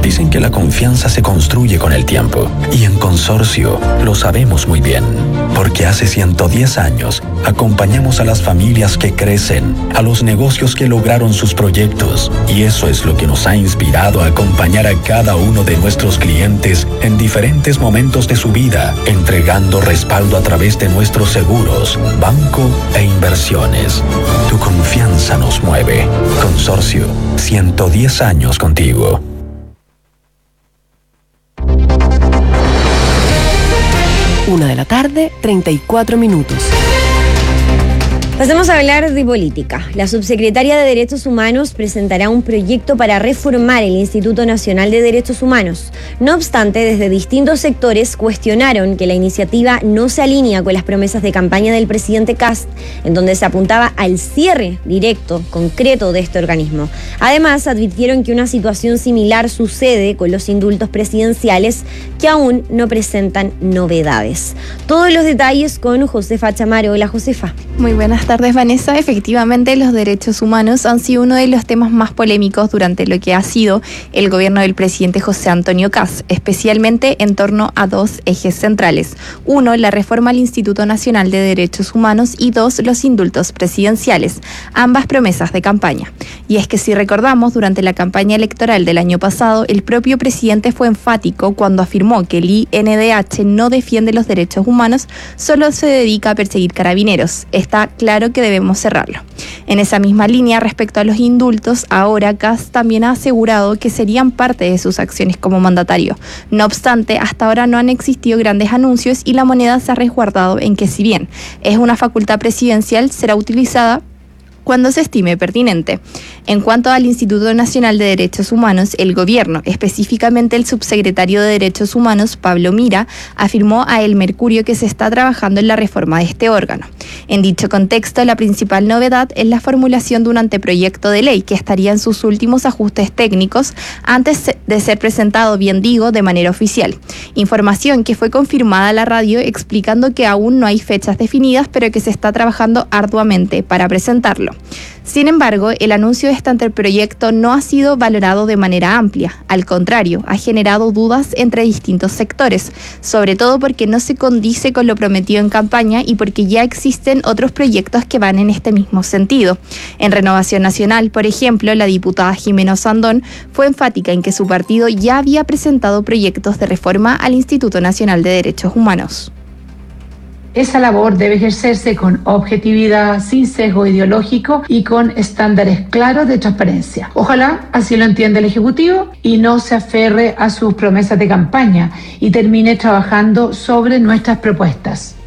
Dicen que la confianza se construye con el tiempo. Y en Consorcio lo sabemos muy bien. Porque hace 110 años acompañamos a las familias que crecen, a los negocios que lograron sus proyectos. Y eso es lo que nos ha inspirado a acompañar a cada uno de nuestros clientes en diferentes momentos de su vida, entregando respaldo a través de nuestros seguros, banco e inversiones. Tu confianza nos mueve. Consorcio, 110 años contigo. Una de la tarde, 34 minutos. Pasemos a hablar de política. La subsecretaria de Derechos Humanos presentará un proyecto para reformar el Instituto Nacional de Derechos Humanos. No obstante, desde distintos sectores cuestionaron que la iniciativa no se alinea con las promesas de campaña del presidente Kast, en donde se apuntaba al cierre directo, concreto de este organismo. Además, advirtieron que una situación similar sucede con los indultos presidenciales, que aún no presentan novedades. Todos los detalles con Josefa Chamaro. Hola, Josefa. Muy buenas tardes, Vanessa. Efectivamente, los derechos humanos han sido uno de los temas más polémicos durante lo que ha sido el gobierno del presidente José Antonio Kast, especialmente en torno a dos ejes centrales. Uno, la reforma al Instituto Nacional de Derechos Humanos, y dos, los indultos presidenciales, ambas promesas de campaña. Y es que si recordamos, durante la campaña electoral del año pasado, el propio presidente fue enfático cuando afirmó que el INDH no defiende los derechos humanos, solo se dedica a perseguir carabineros. Está claro que debemos cerrarlo. En esa misma línea, respecto a los indultos, ahora Kast también ha asegurado que serían parte de sus acciones como mandatario. No obstante, hasta ahora no han existido grandes anuncios y la moneda se ha resguardado en que, si bien es una facultad presidencial, será utilizada cuando se estime pertinente. En cuanto al Instituto Nacional de Derechos Humanos, el gobierno, específicamente el subsecretario de Derechos Humanos, Pablo Mira, afirmó a El Mercurio que se está trabajando en la reforma de este órgano. En dicho contexto, la principal novedad es la formulación de un anteproyecto de ley que estaría en sus últimos ajustes técnicos antes de ser presentado, bien digo, de manera oficial. Información que fue confirmada a la radio explicando que aún no hay fechas definidas, pero que se está trabajando arduamente para presentarlo. Sin embargo, el anuncio de este anteproyecto no ha sido valorado de manera amplia. Al contrario, ha generado dudas entre distintos sectores, sobre todo porque no se condice con lo prometido en campaña y porque ya existen otros proyectos que van en este mismo sentido. En Renovación Nacional, por ejemplo, la diputada Jimena Osandón fue enfática en que su partido ya había presentado proyectos de reforma al Instituto Nacional de Derechos Humanos. Esa labor debe ejercerse con objetividad, sin sesgo ideológico y con estándares claros de transparencia. Ojalá así lo entienda el Ejecutivo y no se aferre a sus promesas de campaña y termine trabajando sobre nuestras propuestas.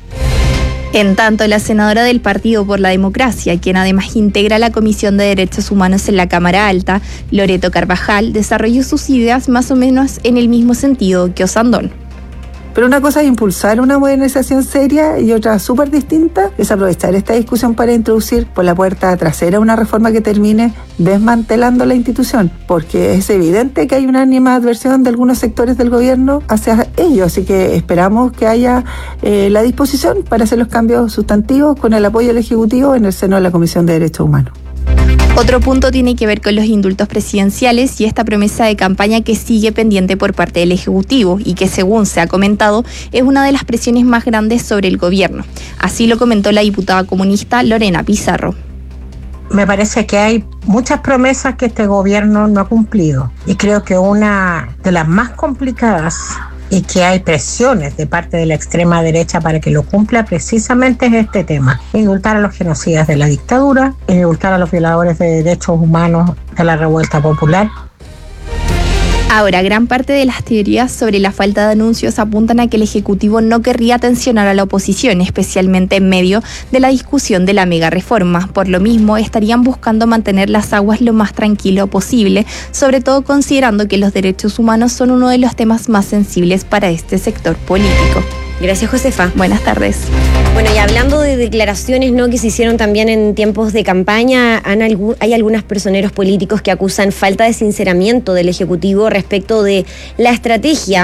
En tanto, la senadora del Partido por la Democracia, quien además integra la Comisión de Derechos Humanos en la Cámara Alta, Loreto Carvajal, desarrolló sus ideas más o menos en el mismo sentido que Osandón. Pero una cosa es impulsar una modernización seria y otra súper distinta es aprovechar esta discusión para introducir por la puerta trasera una reforma que termine desmantelando la institución, porque es evidente que hay una animadversión de algunos sectores del gobierno hacia ello, así que esperamos que haya la disposición para hacer los cambios sustantivos con el apoyo del Ejecutivo en el seno de la Comisión de Derechos Humanos. Otro punto tiene que ver con los indultos presidenciales y esta promesa de campaña que sigue pendiente por parte del Ejecutivo y que, según se ha comentado, es una de las presiones más grandes sobre el gobierno. Así lo comentó la diputada comunista Lorena Pizarro. Me parece que hay muchas promesas que este gobierno no ha cumplido y creo que una de las más complicadas y que hay presiones de parte de la extrema derecha para que lo cumpla precisamente es este tema: indultar a los genocidas de la dictadura, indultar a los violadores de derechos humanos de la revuelta popular. Ahora, gran parte de las teorías sobre la falta de anuncios apuntan a que el Ejecutivo no querría tensionar a la oposición, especialmente en medio de la discusión de la mega reforma. Por lo mismo, estarían buscando mantener las aguas lo más tranquilo posible, sobre todo considerando que los derechos humanos son uno de los temas más sensibles para este sector político. Gracias, Josefa. Buenas tardes. Bueno, y hablando de declaraciones, ¿no?, que se hicieron también en tiempos de campaña, hay algunos personeros políticos que acusan falta de sinceramiento del Ejecutivo respecto de la estrategia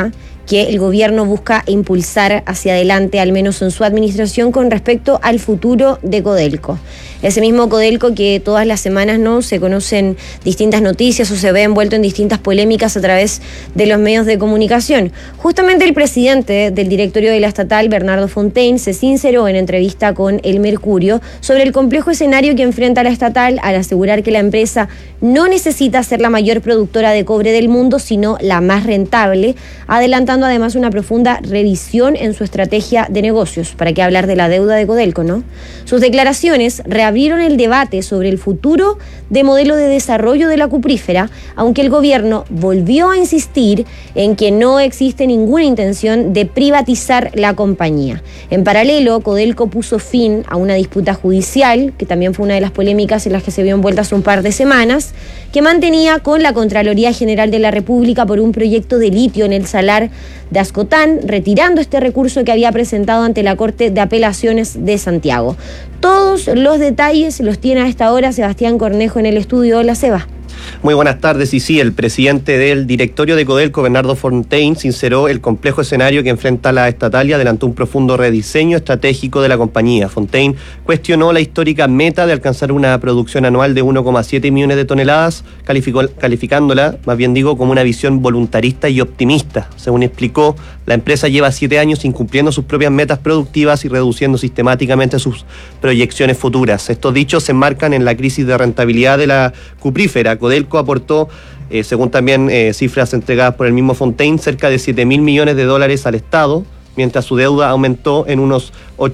que el gobierno busca impulsar hacia adelante, al menos en su administración, con respecto al futuro de Codelco. Ese mismo Codelco que todas las semanas no se conocen distintas noticias o se ve envuelto en distintas polémicas a través de los medios de comunicación. Justamente el presidente del directorio de la estatal, Bernardo Fontaine, se sinceró en entrevista con El Mercurio sobre el complejo escenario que enfrenta la estatal al asegurar que la empresa no necesita ser la mayor productora de cobre del mundo, sino la más rentable, adelantando además una profunda revisión en su estrategia de negocios. ¿Para qué hablar de la deuda de Codelco, no? Sus declaraciones reabrieron el debate sobre el futuro de modelo de desarrollo de la cuprífera, aunque el gobierno volvió a insistir en que no existe ninguna intención de privatizar la compañía. En paralelo, Codelco puso fin a una disputa judicial, que también fue una de las polémicas en las que se vio envuelta hace un par de semanas, que mantenía con la Contraloría General de la República por un proyecto de litio en el salar de Ascotán, retirando este recurso que había presentado ante la Corte de Apelaciones de Santiago. Todos los detalles los tiene a esta hora Sebastián Cornejo en el estudio. Hola, Seba. Muy buenas tardes. Y sí, el presidente del directorio de Codelco, Bernardo Fontaine, sinceró el complejo escenario que enfrenta la estatal y adelantó un profundo rediseño estratégico de la compañía. Fontaine cuestionó la histórica meta de alcanzar una producción anual de 1,7 millones de toneladas, calificándola, más bien digo, como una visión voluntarista y optimista. Según explicó, la empresa lleva 7 años incumpliendo sus propias metas productivas y reduciendo sistemáticamente sus proyecciones futuras. Estos dichos se enmarcan en la crisis de rentabilidad de la cuprífera. Codelco aportó, según también cifras entregadas por el mismo Fontaine, cerca de 7.000 millones de dólares al Estado, mientras su deuda aumentó en unos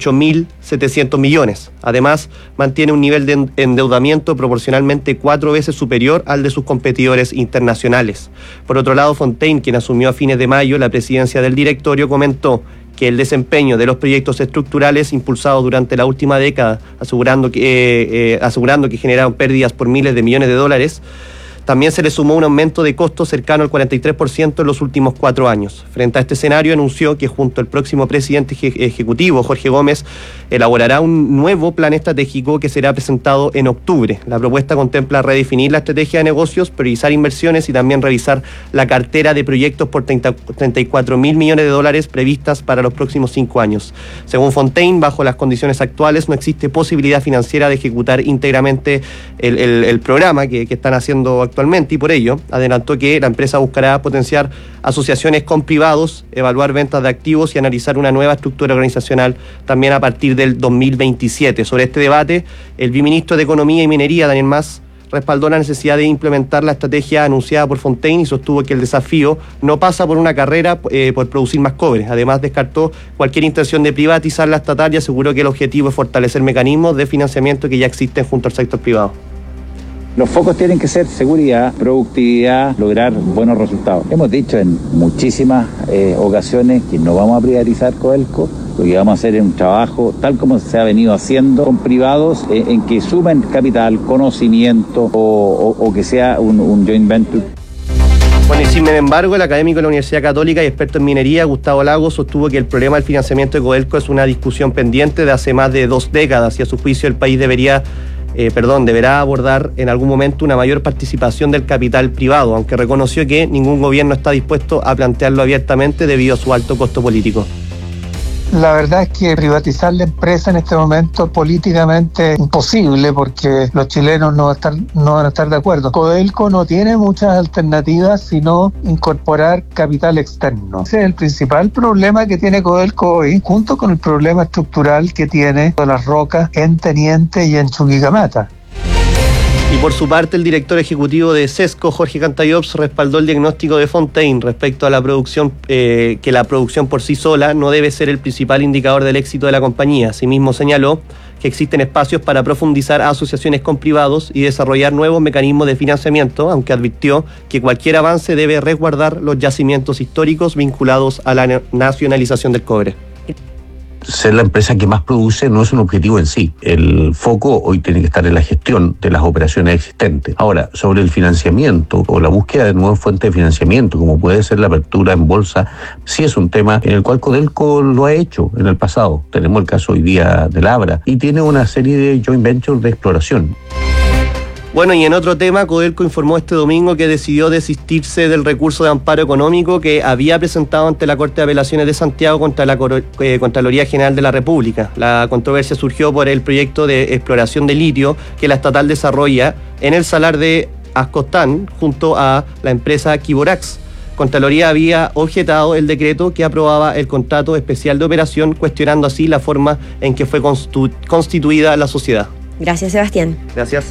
8.700 millones. Además, mantiene un nivel de endeudamiento proporcionalmente 4 veces superior al de sus competidores internacionales. Por otro lado, Fontaine, quien asumió a fines de mayo la presidencia del directorio, comentó que el desempeño de los proyectos estructurales impulsados durante la última década, asegurando que generaron pérdidas por miles de millones de dólares, también se le sumó un aumento de costos cercano al 43% en los últimos 4 años. Frente a este escenario, anunció que junto al próximo presidente ejecutivo, Jorge Gómez, elaborará un nuevo plan estratégico que será presentado en octubre. La propuesta contempla redefinir la estrategia de negocios, priorizar inversiones y también revisar la cartera de proyectos por 34.000 millones de dólares previstas para los próximos 5 años. Según Fontaine, bajo las condiciones actuales no existe posibilidad financiera de ejecutar íntegramente el programa que están haciendo actualmente, y por ello adelantó que la empresa buscará potenciar asociaciones con privados, evaluar ventas de activos y analizar una nueva estructura organizacional también a partir del 2027. Sobre este debate, el viceministro de Economía y Minería, Daniel Mas, respaldó la necesidad de implementar la estrategia anunciada por Fontaine y sostuvo que el desafío no pasa por una carrera por producir más cobre. Además, descartó cualquier intención de privatizar la estatal y aseguró que el objetivo es fortalecer mecanismos de financiamiento que ya existen junto al sector privado. Los focos tienen que ser seguridad, productividad, lograr buenos resultados. Hemos dicho en muchísimas ocasiones que no vamos a privatizar Codelco. Lo que vamos a hacer es un trabajo tal como se ha venido haciendo con privados en que sumen capital, conocimiento o que sea un joint venture. Bueno, y sin embargo, el académico de la Universidad Católica y experto en minería, Gustavo Lagos, sostuvo que el problema del financiamiento de Codelco es una discusión pendiente de hace más de 2 décadas y a su juicio el país deberá abordar en algún momento una mayor participación del capital privado, aunque reconoció que ningún gobierno está dispuesto a plantearlo abiertamente debido a su alto costo político. La verdad es que privatizar la empresa en este momento políticamente es imposible porque los chilenos no van a estar de acuerdo. Codelco no tiene muchas alternativas sino incorporar capital externo. Ese es el principal problema que tiene Codelco hoy, junto con el problema estructural que tiene de las rocas en Teniente y en Chuquicamata. Y por su parte, el director ejecutivo de Sesco, Jorge Cantayops, respaldó el diagnóstico de Fontaine respecto a la producción, que la producción por sí sola no debe ser el principal indicador del éxito de la compañía. Asimismo, señaló que existen espacios para profundizar asociaciones con privados y desarrollar nuevos mecanismos de financiamiento, aunque advirtió que cualquier avance debe resguardar los yacimientos históricos vinculados a la nacionalización del cobre. Ser la empresa que más produce no es un objetivo en sí. El foco hoy tiene que estar en la gestión de las operaciones existentes. Ahora, sobre el financiamiento o la búsqueda de nuevas fuentes de financiamiento, como puede ser la apertura en bolsa, sí es un tema en el cual Codelco lo ha hecho en el pasado. Tenemos el caso hoy día de Labra y tiene una serie de joint ventures de exploración. Bueno, y en otro tema, Codelco informó este domingo que decidió desistirse del recurso de amparo económico que había presentado ante la Corte de Apelaciones de Santiago contra la Contraloría General de la República. La controversia surgió por el proyecto de exploración de litio que la estatal desarrolla en el salar de Ascostán junto a la empresa Kiborax. Contraloría había objetado el decreto que aprobaba el contrato especial de operación, cuestionando así la forma en que fue constituida la sociedad. Gracias, Sebastián. Gracias.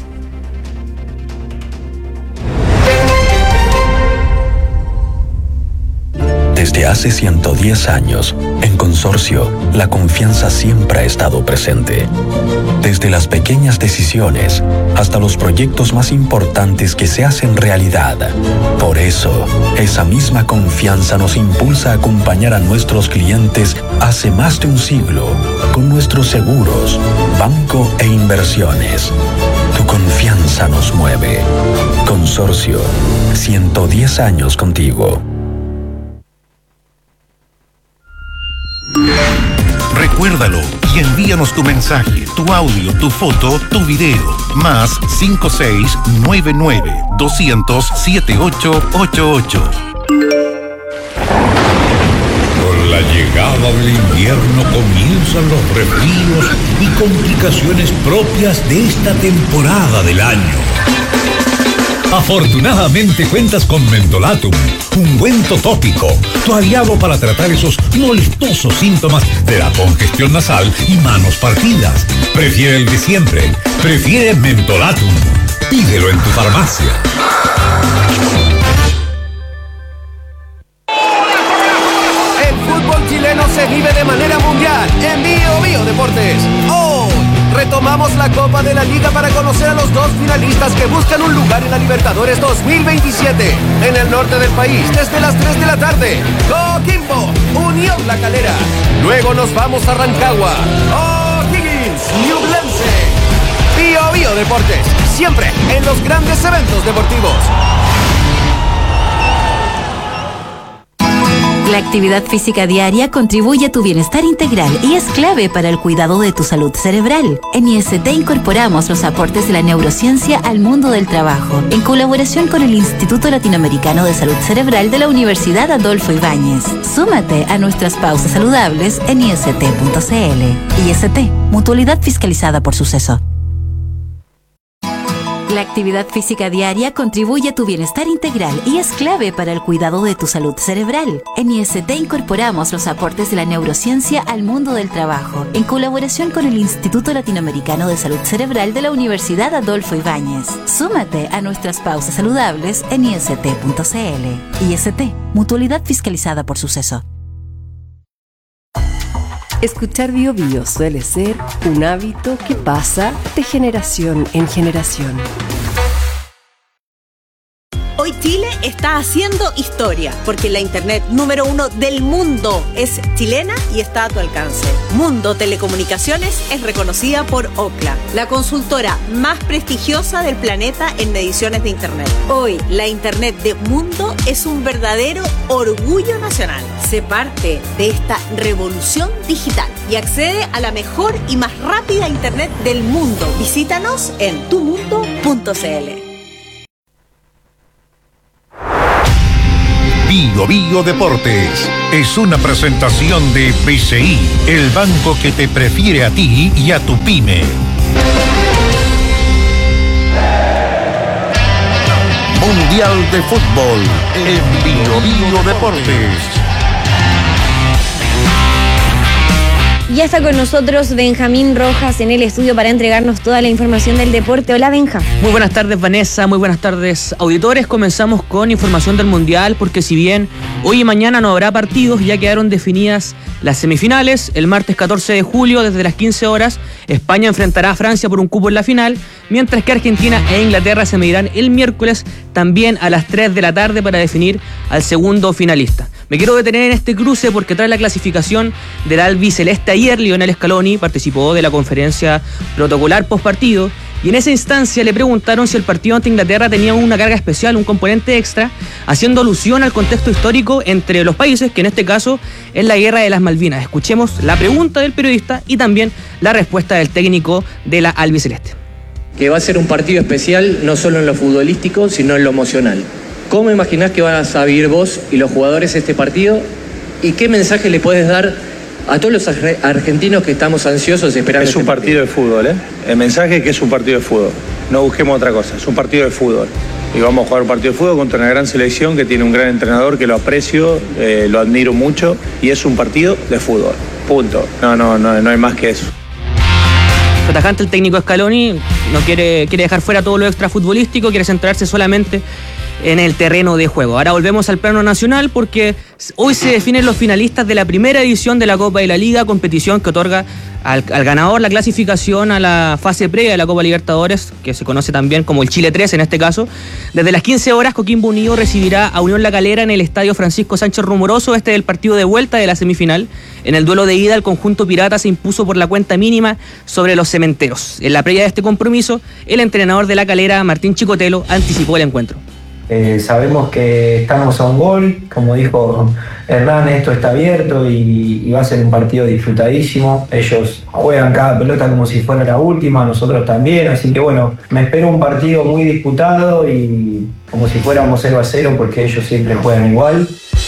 Desde hace 110 años, en Consorcio, la confianza siempre ha estado presente. Desde las pequeñas decisiones hasta los proyectos más importantes que se hacen realidad. Por eso, esa misma confianza nos impulsa a acompañar a nuestros clientes hace más de un siglo con nuestros seguros, banco e inversiones. Tu confianza nos mueve. Consorcio, 110 años contigo. Recuérdalo y envíanos tu mensaje, tu audio, tu foto, tu video. Más 5699-200-7888. Con la llegada del invierno comienzan los resfríos y complicaciones propias de esta temporada del año. Afortunadamente cuentas con Mentolatum, ungüento tópico, tu aliado para tratar esos molestosos síntomas de la congestión nasal y manos partidas. Prefiere el de siempre, prefiere Mentolatum. Pídelo en tu farmacia. El fútbol chileno se vive de manera mundial en Bio Deportes. Retomamos la Copa de la Liga para conocer a los dos finalistas que buscan un lugar en la Libertadores 2027. En el norte del país, desde las 3 de la tarde, Coquimbo, Unión La Calera. Luego nos vamos a Rancagua, O'Higgins, Ñublense. Bio Deportes, siempre en los grandes eventos deportivos. La actividad física diaria contribuye a tu bienestar integral y es clave para el cuidado de tu salud cerebral. En IST incorporamos los aportes de la neurociencia al mundo del trabajo, en colaboración con el Instituto Latinoamericano de Salud Cerebral de la Universidad Adolfo Ibáñez. Súmate a nuestras pausas saludables en ist.cl. IST, mutualidad fiscalizada por Suceso. La actividad física diaria contribuye a tu bienestar integral y es clave para el cuidado de tu salud cerebral. En IST incorporamos los aportes de la neurociencia al mundo del trabajo, en colaboración con el Instituto Latinoamericano de Salud Cerebral de la Universidad Adolfo Ibáñez. Súmate a nuestras pausas saludables en ist.cl. IST, mutualidad fiscalizada por Suceso. Escuchar Bio suele ser un hábito que pasa de generación en generación. Hoy Chile está haciendo historia, porque la internet número 1 del mundo es chilena y está a tu alcance. Mundo Telecomunicaciones es reconocida por Ookla, la consultora más prestigiosa del planeta en mediciones de internet. Hoy, la internet de Mundo es un verdadero orgullo nacional. Sé parte de esta revolución digital y accede a la mejor y más rápida internet del mundo. Visítanos en tumundo.cl. Bio Deportes es una presentación de BCI, el banco que te prefiere a ti y a tu pyme. Mundial de Fútbol en Bio Deportes. Ya está con nosotros Benjamín Rojas en el estudio para entregarnos toda la información del deporte. Hola, Benja. Muy buenas tardes, Vanessa. Muy buenas tardes, auditores. Comenzamos con información del Mundial, porque si bien hoy y mañana no habrá partidos, ya quedaron definidas las semifinales. El martes 14 de julio, desde las 15 horas, España enfrentará a Francia por un cupo en la final, mientras que Argentina e Inglaterra se medirán el miércoles también a las 3 de la tarde para definir al segundo finalista. Me quiero detener en este cruce porque tras la clasificación del albiceleste ayer, Lionel Scaloni participó de la conferencia protocolar postpartido y en esa instancia le preguntaron si el partido ante Inglaterra tenía una carga especial, un componente extra, haciendo alusión al contexto histórico entre los países, que en este caso es la Guerra de las Malvinas. Escuchemos la pregunta del periodista y también la respuesta del técnico de la albiceleste. que va a ser un partido especial no solo en lo futbolístico, sino en lo emocional. ¿Cómo imaginás que vas a vivir vos y los jugadores este partido? ¿Y qué mensaje le podés dar a todos los argentinos que estamos ansiosos esperando? Es un partido de fútbol, ¿eh? El mensaje es que es un partido de fútbol. No busquemos otra cosa, es un partido de fútbol. Y vamos a jugar un partido de fútbol contra una gran selección que tiene un gran entrenador que lo aprecio, lo admiro mucho, y es un partido de fútbol. Punto. No hay más que eso. Tajante el técnico Scaloni quiere dejar fuera todo lo extra futbolístico, quiere centrarse solamente en el terreno de juego. Ahora volvemos al plano nacional porque hoy se definen los finalistas de la primera edición de la Copa de la Liga, competición que otorga al ganador la clasificación a la fase previa de la Copa Libertadores, que se conoce también como el Chile 3 en este caso. Desde las 15 horas Coquimbo Unido recibirá a Unión La Calera en el estadio Francisco Sánchez Rumoroso. Este es el partido de vuelta de la semifinal. En el duelo de ida el conjunto pirata se impuso por la cuenta mínima sobre los cementeros. En la previa de este compromiso, el entrenador de La Calera, Martín Chicotelo, anticipó el encuentro. Sabemos que estamos a un gol, como dijo Hernán, esto está abierto y va a ser un partido disfrutadísimo. Ellos juegan cada pelota como si fuera la última, nosotros también, así que bueno, me espero un partido muy disputado y como si fuéramos 0-0 porque ellos siempre juegan igual.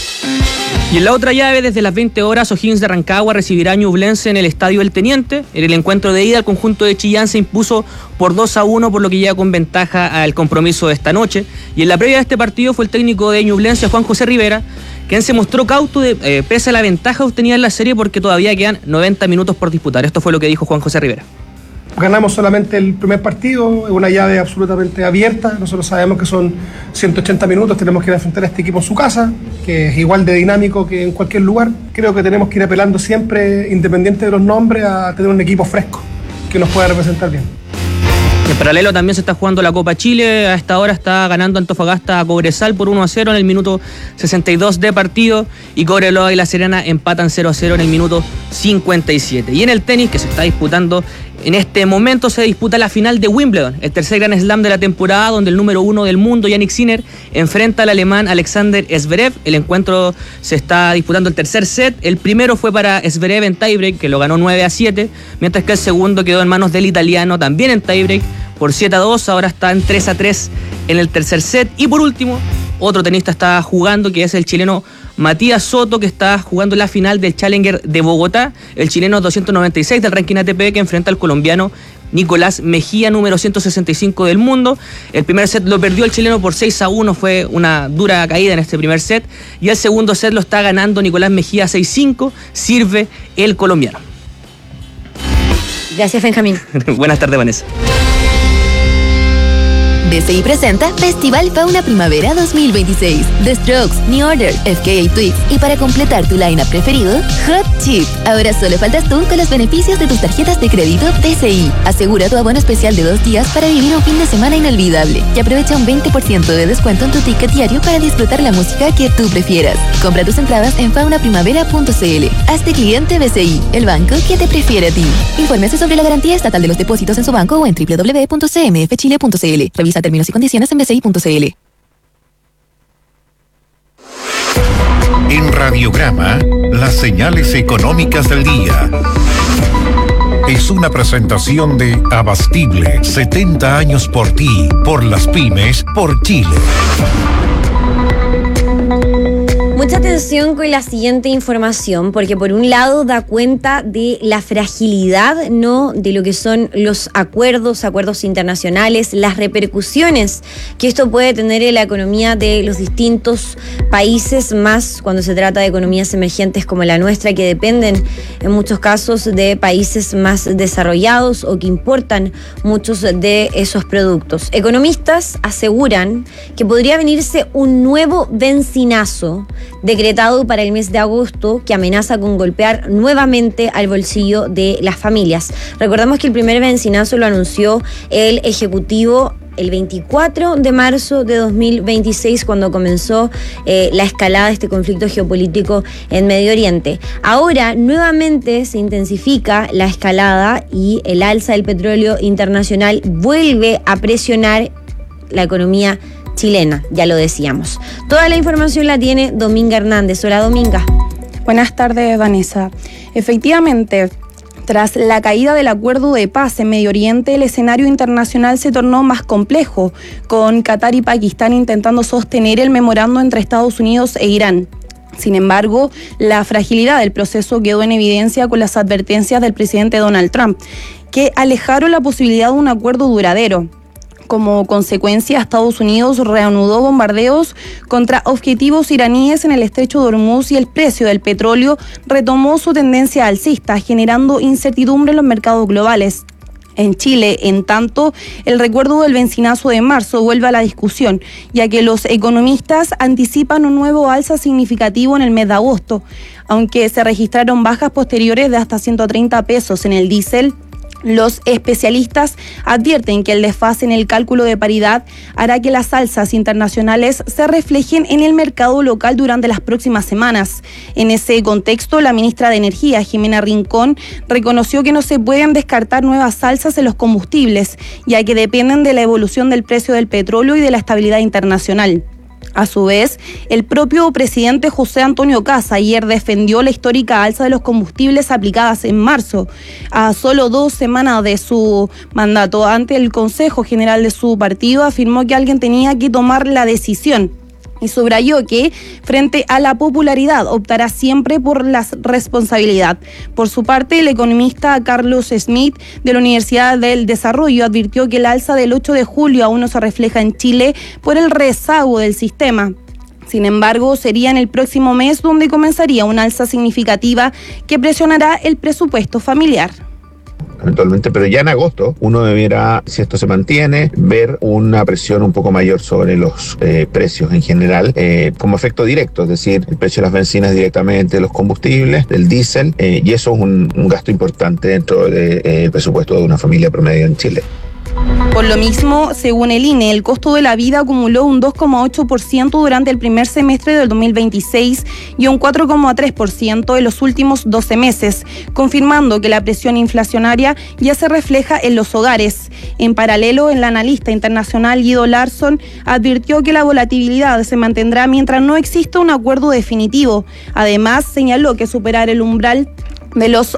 Y en la otra llave, desde las 20 horas, O'Higgins de Rancagua recibirá a Ñublense en el Estadio El Teniente. En el encuentro de ida, el conjunto de Chillán se impuso por 2-1, por lo que llega con ventaja al compromiso de esta noche. Y en la previa de este partido fue el técnico de Ñublense, Juan José Rivera, quien se mostró cauto pese a la ventaja obtenida en la serie porque todavía quedan 90 minutos por disputar. Esto fue lo que dijo Juan José Rivera. Ganamos solamente el primer partido, es una llave absolutamente abierta. Nosotros sabemos que son 180 minutos, tenemos que ir a enfrentar a este equipo en su casa, que es igual de dinámico que en cualquier lugar. Creo que tenemos que ir apelando siempre, independiente de los nombres, a tener un equipo fresco que nos pueda representar bien. En paralelo también se está jugando la Copa Chile. A esta hora está ganando Antofagasta a Cobresal por 1-0 en el minuto 62 de partido, y Cobreloa y La Serena empatan 0-0 en el minuto 57. Y en el tenis, que se está disputando en este momento, se disputa la final de Wimbledon, el tercer Grand Slam de la temporada, donde el número 1 del mundo, Jannik Sinner, enfrenta al alemán Alexander Zverev. El encuentro se está disputando el tercer set. El primero fue para Zverev en tiebreak, que lo ganó 9-7, mientras que el segundo quedó en manos del italiano, también en tiebreak, por 7-2. Ahora está en 3-3 en el tercer set. Y por último, otro tenista está jugando, que es el chileno Matías Soto, que está jugando la final del Challenger de Bogotá, el chileno 296 del ranking ATP, que enfrenta al colombiano Nicolás Mejía, número 165 del mundo. El primer set lo perdió el chileno por 6-1, fue una dura caída en este primer set, y el segundo set lo está ganando Nicolás Mejía 6-5, sirve el colombiano. Gracias, Benjamín. Buenas tardes, Vanessa. BCI presenta Festival Fauna Primavera 2026. The Strokes, New Order, FKA Twigs y para completar tu line-up preferido, Hot Chip. Ahora solo faltas tú con los beneficios de tus tarjetas de crédito BCI. Asegura tu abono especial de 2 días para vivir un fin de semana inolvidable y aprovecha un 20% de descuento en tu ticket diario para disfrutar la música que tú prefieras. Compra tus entradas en faunaprimavera.cl. Hazte cliente BCI, el banco que te prefiere a ti. Infórmese sobre la garantía estatal de los depósitos en su banco o en www.cmfchile.cl. Revisa términos y condiciones en bci.cl. En Radiograma, las señales económicas del día. Es una presentación de Abastible, 70 años por ti, por las pymes, por Chile. Mucha atención con la siguiente información, porque por un lado da cuenta de la fragilidad, ¿no?, de lo que son los acuerdos internacionales, las repercusiones que esto puede tener en la economía de los distintos países, más cuando se trata de economías emergentes como la nuestra, que dependen en muchos casos de países más desarrollados o que importan muchos de esos productos. Economistas aseguran que podría venirse un nuevo bencinazo decretado para el mes de agosto que amenaza con golpear nuevamente al bolsillo de las familias. Recordamos que el primer bencinazo lo anunció el Ejecutivo el 24 de marzo de 2026, cuando comenzó la escalada de este conflicto geopolítico en Medio Oriente. Ahora nuevamente se intensifica la escalada y el alza del petróleo internacional vuelve a presionar la economía chilena, ya lo decíamos. Toda la información la tiene Dominga Hernández. Hola, Dominga. Buenas tardes, Vanessa. Efectivamente, Tras la caída del acuerdo de paz en Medio Oriente, el escenario internacional se tornó más complejo, con Qatar y Pakistán intentando sostener el memorando entre Estados Unidos e Irán. Sin embargo, la fragilidad del proceso quedó en evidencia con las advertencias del presidente Donald Trump, que alejaron la posibilidad de un acuerdo duradero. Como consecuencia, Estados Unidos reanudó bombardeos contra objetivos iraníes en el estrecho de Hormuz y el precio del petróleo retomó su tendencia alcista, generando incertidumbre en los mercados globales. En Chile, en tanto, el recuerdo del bencinazo de marzo vuelve a la discusión, ya que los economistas anticipan un nuevo alza significativo en el mes de agosto. Aunque se registraron bajas posteriores de hasta 130 pesos en el diésel, los especialistas advierten que el desfase en el cálculo de paridad hará que las alzas internacionales se reflejen en el mercado local durante las próximas semanas. En ese contexto, la ministra de Energía, Jimena Rincón, reconoció que no se pueden descartar nuevas alzas en los combustibles, ya que dependen de la evolución del precio del petróleo y de la estabilidad internacional. A su vez, el propio presidente José Antonio Kast ayer defendió la histórica alza de los combustibles aplicadas en marzo, a solo 2 semanas de su mandato. Ante el Consejo General de su partido, afirmó que alguien tenía que tomar la decisión y subrayó que, frente a la popularidad, optará siempre por la responsabilidad. Por su parte, el economista Carlos Smith, de la Universidad del Desarrollo, advirtió que el alza del 8 de julio aún no se refleja en Chile por el rezago del sistema. Sin embargo, sería en el próximo mes donde comenzaría una alza significativa que presionará el presupuesto familiar. Eventualmente, pero ya en agosto uno debiera, si esto se mantiene, ver una presión un poco mayor sobre los precios en general, como efecto directo, es decir, el precio de las bencinas directamente, de los combustibles, del diésel, y eso es un gasto importante dentro del presupuesto de una familia promedio en Chile. Por lo mismo, según el INE, el costo de la vida acumuló un 2,8% durante el primer semestre del 2026 y un 4,3% en los últimos 12 meses, confirmando que la presión inflacionaria ya se refleja en los hogares. En paralelo, el analista internacional Guido Larsson advirtió que la volatilidad se mantendrá mientras no exista un acuerdo definitivo. Además, señaló que superar el umbral de los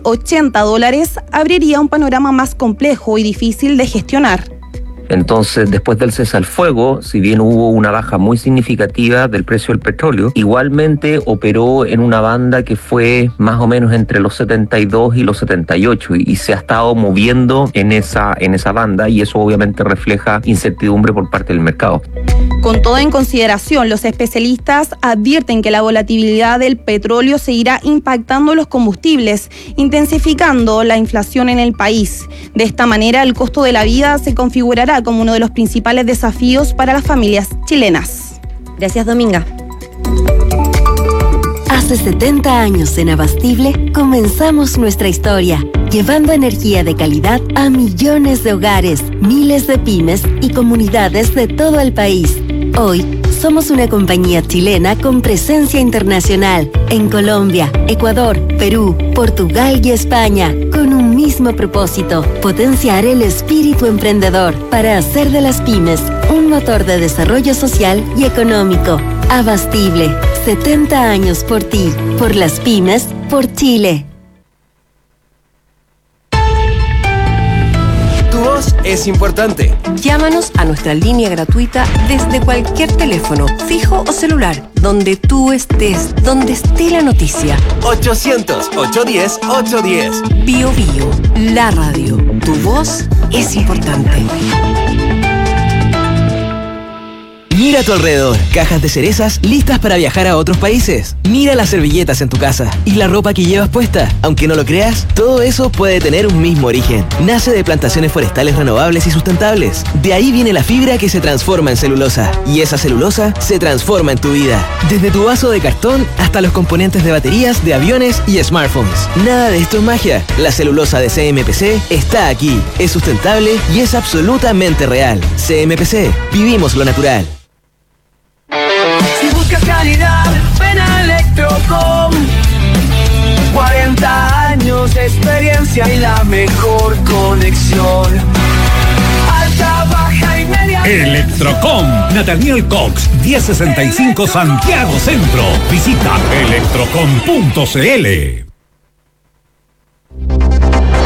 $80 abriría un panorama más complejo y difícil de gestionar. Entonces, después del cese al fuego, si bien hubo una baja muy significativa del precio del petróleo, igualmente operó en una banda que fue más o menos entre los 72 y los 78 y se ha estado moviendo en esa banda, y eso obviamente refleja incertidumbre por parte del mercado. Con todo en consideración, los especialistas advierten que la volatilidad del petróleo seguirá impactando los combustibles, intensificando la inflación en el país. De esta manera, el costo de la vida se configurará como uno de los principales desafíos para las familias chilenas. Gracias, Dominga. Hace 70 años en Abastible comenzamos nuestra historia, llevando energía de calidad a millones de hogares, miles de pymes y comunidades de todo el país. Hoy somos una compañía chilena con presencia internacional en Colombia, Ecuador, Perú, Portugal y España, con un mismo propósito: potenciar el espíritu emprendedor para hacer de las pymes un motor de desarrollo social y económico. Abastible, 70 años por ti, por las pymes, por Chile. Tu voz es importante. Llámanos a nuestra línea gratuita desde cualquier teléfono, fijo o celular, donde tú estés, donde esté la noticia. 800-810-810. Bio Bio, la radio. Tu voz es importante. Mira a tu alrededor, cajas de cerezas listas para viajar a otros países. Mira las servilletas en tu casa y la ropa que llevas puesta. Aunque no lo creas, todo eso puede tener un mismo origen. Nace de plantaciones forestales renovables y sustentables. De ahí viene la fibra que se transforma en celulosa. Y esa celulosa se transforma en tu vida. Desde tu vaso de cartón hasta los componentes de baterías, de aviones y smartphones. Nada de esto es magia. La celulosa de CMPC está aquí. Es sustentable y es absolutamente real. CMPC, vivimos lo natural. Si buscas calidad, ven a Electrocom. 40 años de experiencia y la mejor conexión. Alta, baja y media. Electrocom, Nathaniel Cox, 1065 Santiago Centro. Visita electrocom.cl.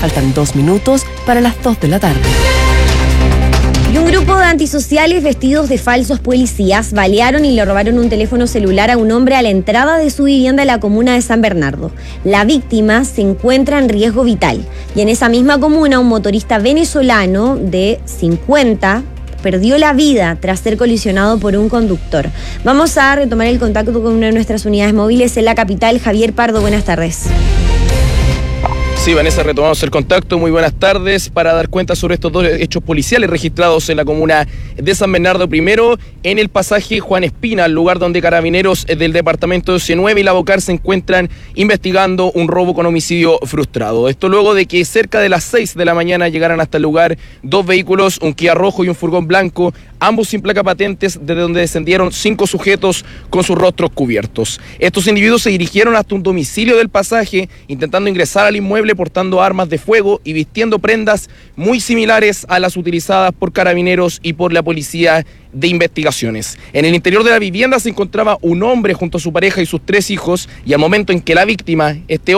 Faltan 2 minutos para las 2 de la tarde. Y un grupo de antisociales vestidos de falsos policías balearon y le robaron un teléfono celular a un hombre a la entrada de su vivienda en la comuna de San Bernardo. La víctima se encuentra en riesgo vital. Y en esa misma comuna, un motorista venezolano de 50 perdió la vida tras ser colisionado por un conductor. Vamos a retomar el contacto con una de nuestras unidades móviles en la capital. Javier Pardo, buenas tardes. Sí, Vanessa, retomamos el contacto. Muy buenas tardes para dar cuenta sobre estos dos hechos policiales registrados en la comuna de San Bernardo. Primero, en el pasaje Juan Espina, el lugar donde carabineros del departamento de C9 y la Bocar se encuentran investigando un robo con homicidio frustrado. Esto luego de que cerca de las 6 de la mañana llegaran hasta el lugar 2 vehículos, un Kia rojo y un furgón blanco, ambos sin placa patentes, desde donde descendieron 5 sujetos con sus rostros cubiertos. Estos individuos se dirigieron hasta un domicilio del pasaje, intentando ingresar al inmueble portando armas de fuego y vistiendo prendas muy similares a las utilizadas por carabineros y por la policía de investigaciones. En el interior de la vivienda se encontraba un hombre junto a su pareja y sus 3 hijos, y al momento en que la víctima,